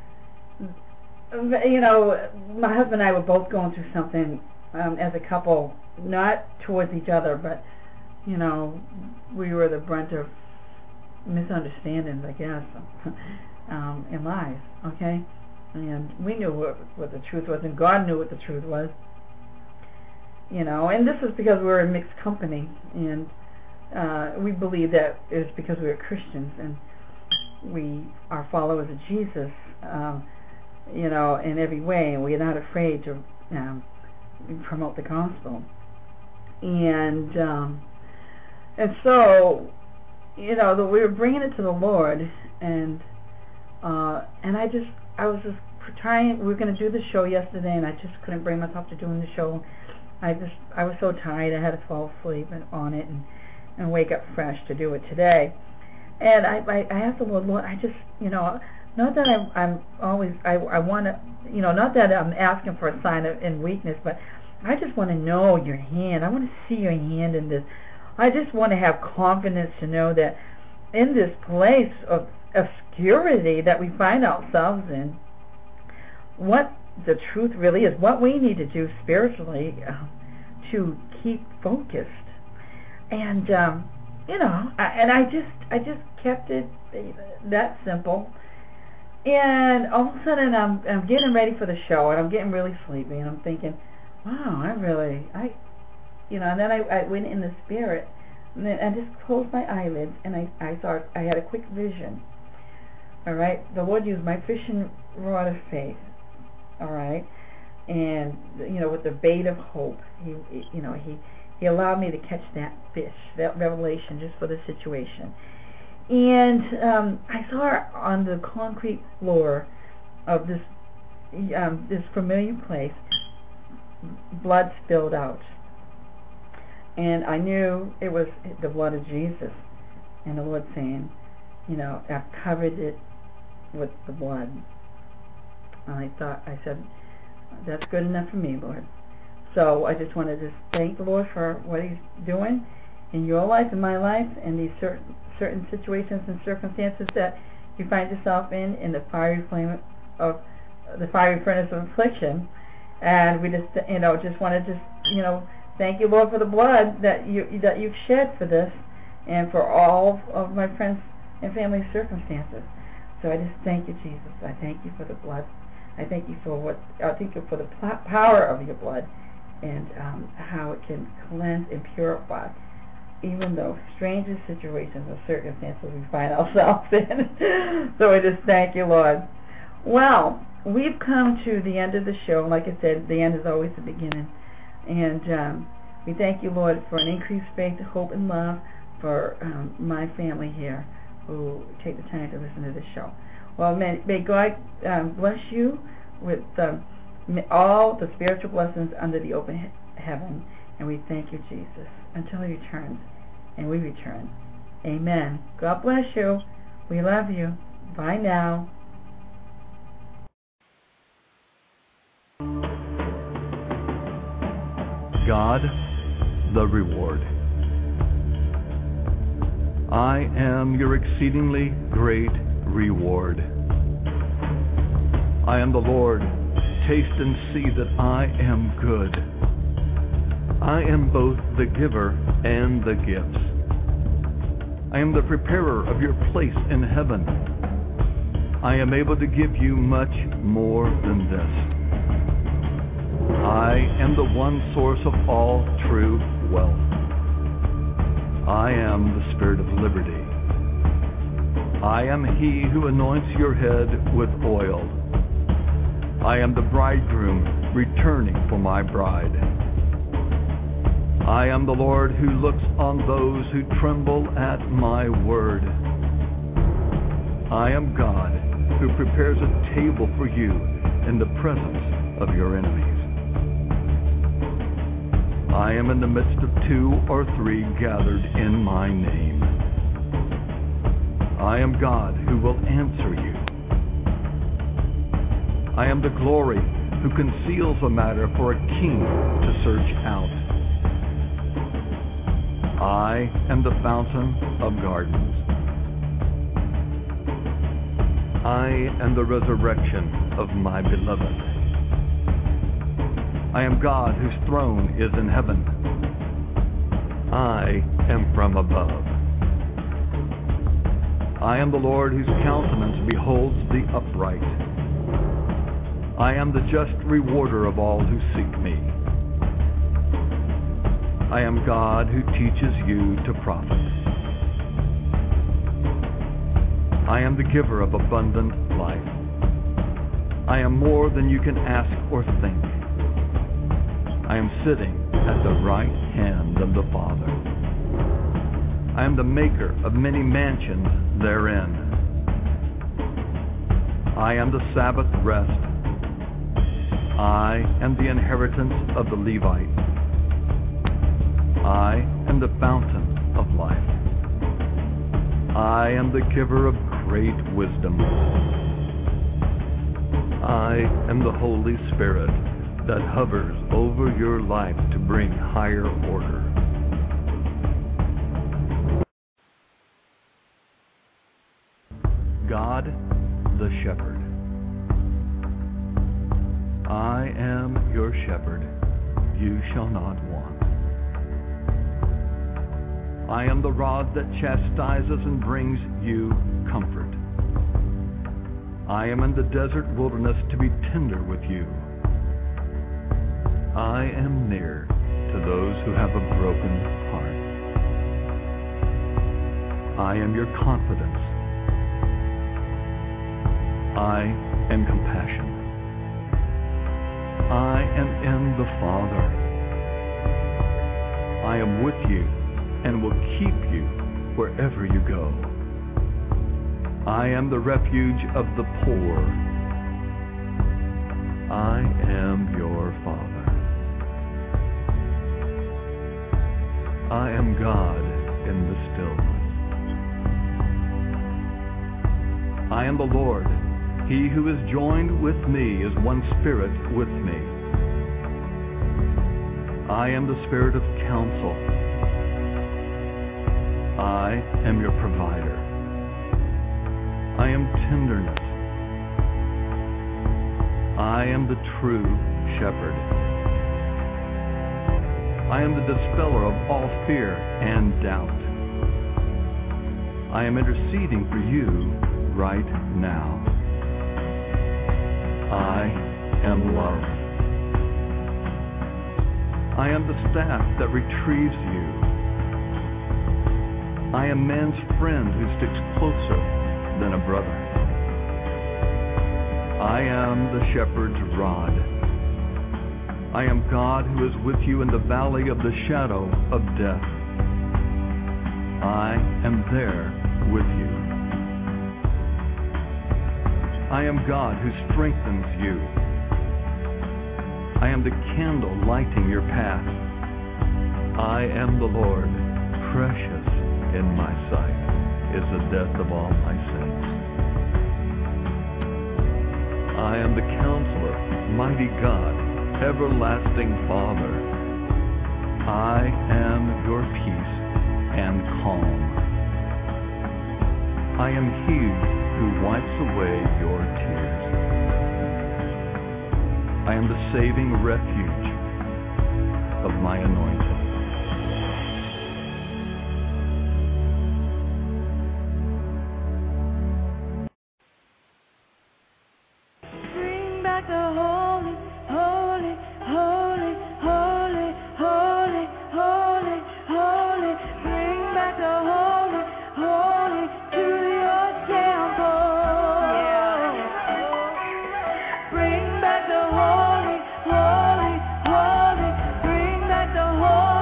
you know, my husband and I were both going through something um, as a couple, not towards each other, but you know, we were the brunt of misunderstandings, I guess, um, and lies. Okay. And we knew what, what the truth was, and God knew what the truth was. You know, and this is because we were in mixed company, and uh, we believe that it was because we were Christians, and we are followers of Jesus, um, you know, in every way, and we're not afraid to um, promote the gospel. And um, and so, you know, the, we were bringing it to the Lord, and uh, and I just. I was just trying, we were going to do the show yesterday, and I just couldn't bring myself to doing the show. I just, I was so tired, I had to fall asleep on it and, and wake up fresh to do it today. And I, I, I asked the Lord, Lord, I just, you know, not that I'm, I'm always, I, I want to, you know, not that I'm asking for a sign of in weakness, but I just want to know your hand. I want to see your hand in this. I just want to have confidence to know that in this place of obscurity that we find ourselves in, what the truth really is, what we need to do spiritually uh, to keep focused. And um, you know, I, and I just, I just kept it that simple. And all of a sudden, I'm, I'm getting ready for the show, and I'm getting really sleepy, and I'm thinking, wow, I really, I, you know, and then I, I went in the spirit, and then I just closed my eyelids, and I, I thought, I had a quick vision. All right, the Lord used my fishing rod of faith. All right, and you know, with the bait of hope, he, you know, he, he allowed me to catch that fish, that revelation, just for the situation. And um, I saw on the concrete floor of this um, this familiar place, blood spilled out, and I knew it was the blood of Jesus. And the Lord saying, you know, I've covered it with the blood. And I thought, I said, that's good enough for me, Lord. So I just wanted to thank the Lord for what He's doing in your life, in my life, and these certain certain situations and circumstances that you find yourself in, in the fiery flame of the fiery furnace of affliction. And we just, you know, just want to just, you know, thank you, Lord, for the blood that you that you've shed for this, and for all of my friends and family circumstances. So I just thank you, Jesus. I thank you for the blood. I thank you for what I thank you for the power of your blood, and um, how it can cleanse and purify even those strangest situations or circumstances we find ourselves in. So I just thank you, Lord. Well, we've come to the end of the show. Like I said, the end is always the beginning. And um, we thank you, Lord, for an increased faith, hope, and love for um, my family here who take the time to listen to this show. Well, may, may God um, bless you with um, all the spiritual blessings under the open he- heaven. And we thank you, Jesus, until He returns, and we return. Amen. God bless you. We love you. Bye now. God, the reward. I am your exceedingly great reward. I am the Lord. Taste and see that I am good. I am both the giver and the gifts. I am the preparer of your place in heaven. I am able to give you much more than this. I am the one source of all true wealth. I am the Spirit of liberty. I am He who anoints your head with oil. I am the bridegroom returning for my bride. I am the Lord who looks on those who tremble at my word. I am God who prepares a table for you in the presence of your enemies. I am in the midst of two or three gathered in my name. I am God who will answer you. I am the glory who conceals a matter for a king to search out. I am the fountain of gardens. I am the resurrection of my beloved. I am God whose throne is in heaven. I am from above. I am the Lord whose countenance beholds the upright. I am the just rewarder of all who seek me. I am God who teaches you to profit. I am the giver of abundant life. I am more than you can ask or think. I am sitting at the right hand of the Father. I am the maker of many mansions therein. I am the Sabbath rest. I am the inheritance of the Levites. I am the fountain of life. I am the giver of great wisdom. I am the Holy Spirit that hovers over your life to bring higher order. God, the Shepherd. I am your shepherd. You shall not want. I am the rod that chastises and brings you comfort. I am in the desert wilderness to be tender with you. I am near to those who have a broken heart. I am your confidence. I am compassion. I am in the Father. I am with you and will keep you wherever you go. I am the refuge of the poor. I am your Father. I am God in the stillness. I am the Lord. He who is joined with me is one spirit with me. I am the Spirit of counsel. I am your provider. I am tenderness. I am the true shepherd. I am the dispeller of all fear and doubt. I am interceding for you right now. I am love. I am the staff that retrieves you. I am man's friend who sticks closer than a brother. I am the shepherd's rod. I am God who is with you in the valley of the shadow of death. I am there with you. I am God who strengthens you. I am the candle lighting your path. I am the Lord. Precious in my sight is the death of all my saints. I am the Counselor, mighty God, everlasting Father. I am your peace and calm. I am He who wipes away your tears. I am the saving refuge of my anointed. Bring back the holy, holy, holy, holy, holy, holy, holy. Bring back the holy, holy to your temple. Bring back the holy, holy, holy. Bring back the holy.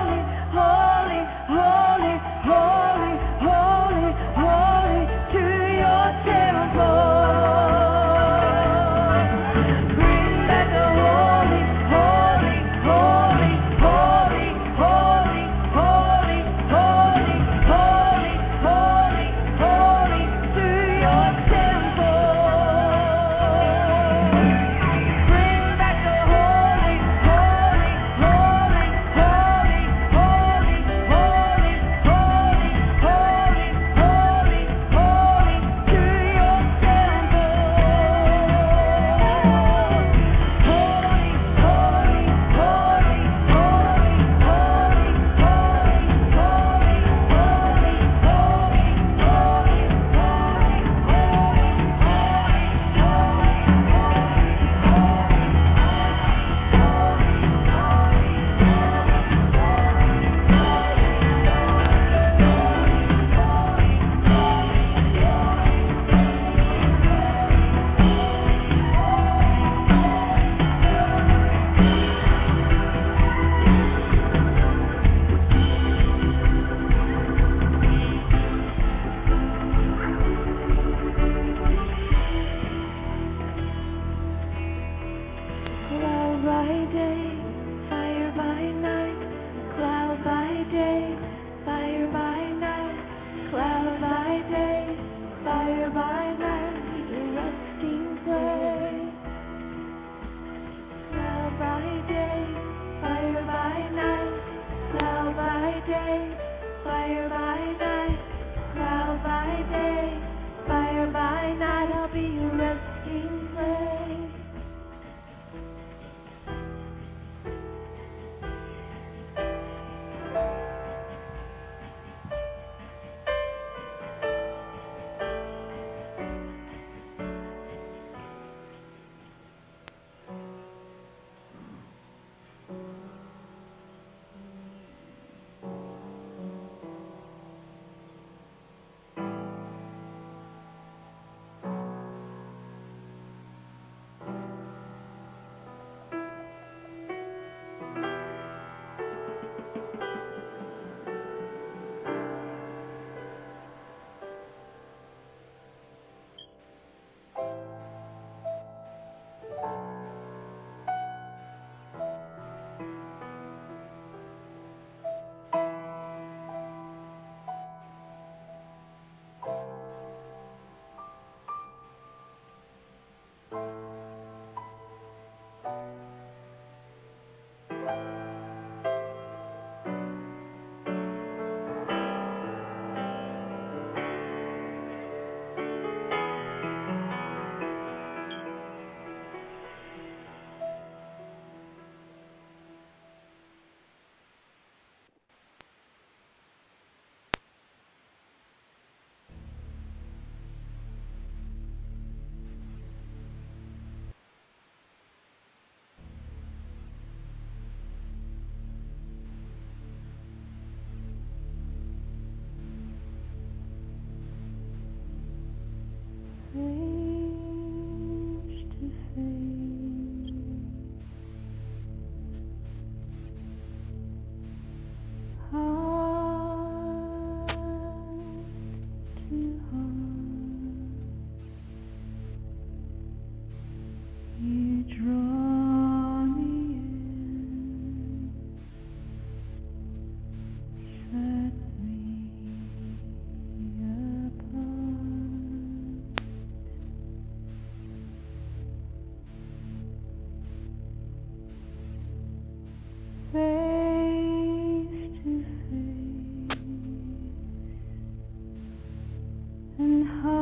night, fire by night, cloud by day, fire by night, I'll be your resting place. Face to face, heart to heart, you draw me in, set me apart. Face to face and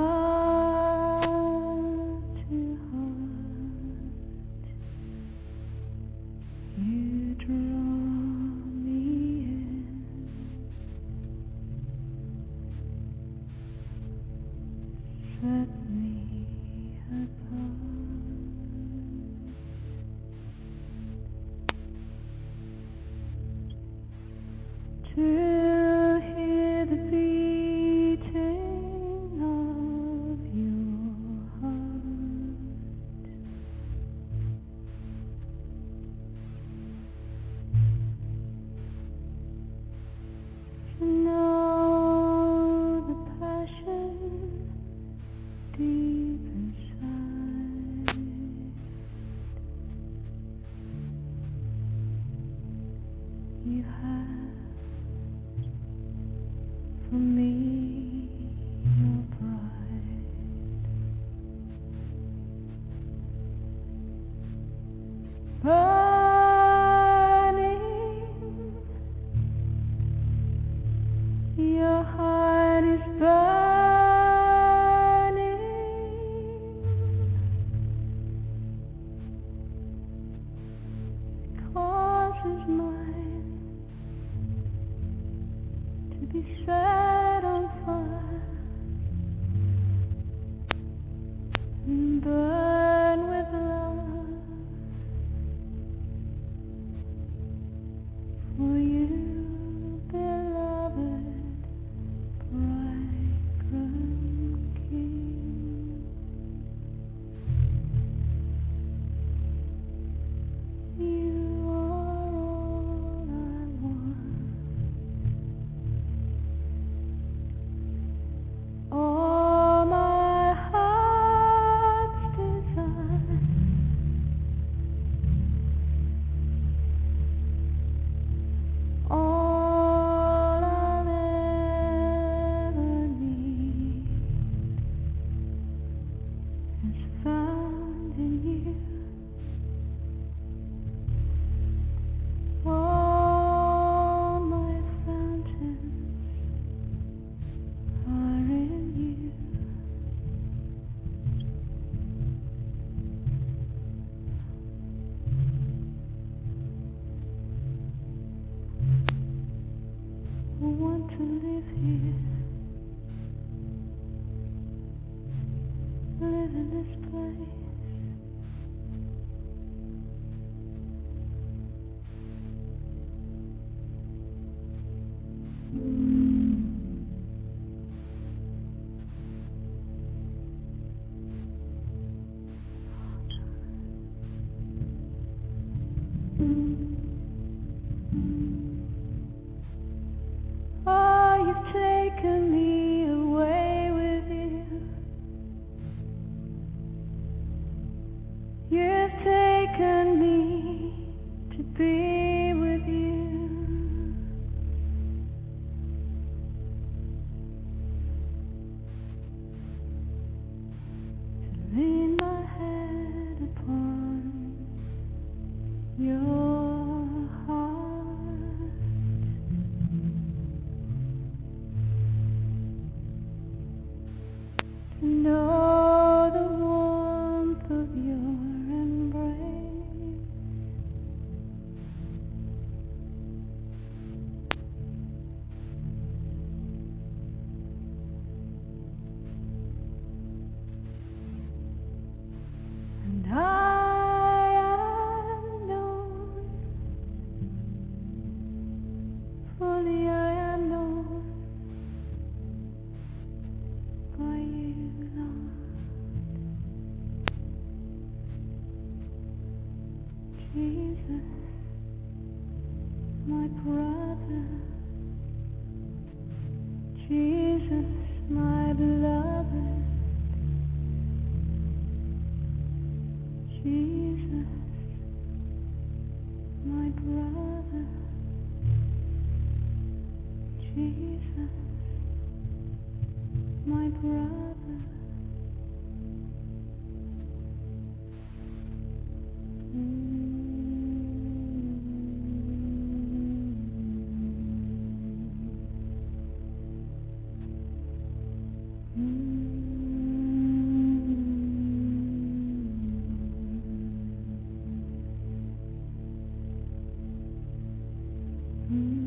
heart to heart, you draw me in, set me apart. To hear the beating of your heart, to know the passion deep inside, you have for me, your bride. Burning, your heart is burning. Cause is mine to be set on fire and burn with love for you, beloved bridegroom king. You are all I want. want to live here, live in this place. Oh, you've taken me away with you. You've taken me to be with you. To lean my head upon your heart, to know the warmth of your embrace, and I am known, fully I am known by you, Lord. Jesus, my brother, Jesus, my beloved, Jesus, my brother, Jesus, my brother. Mm-hmm.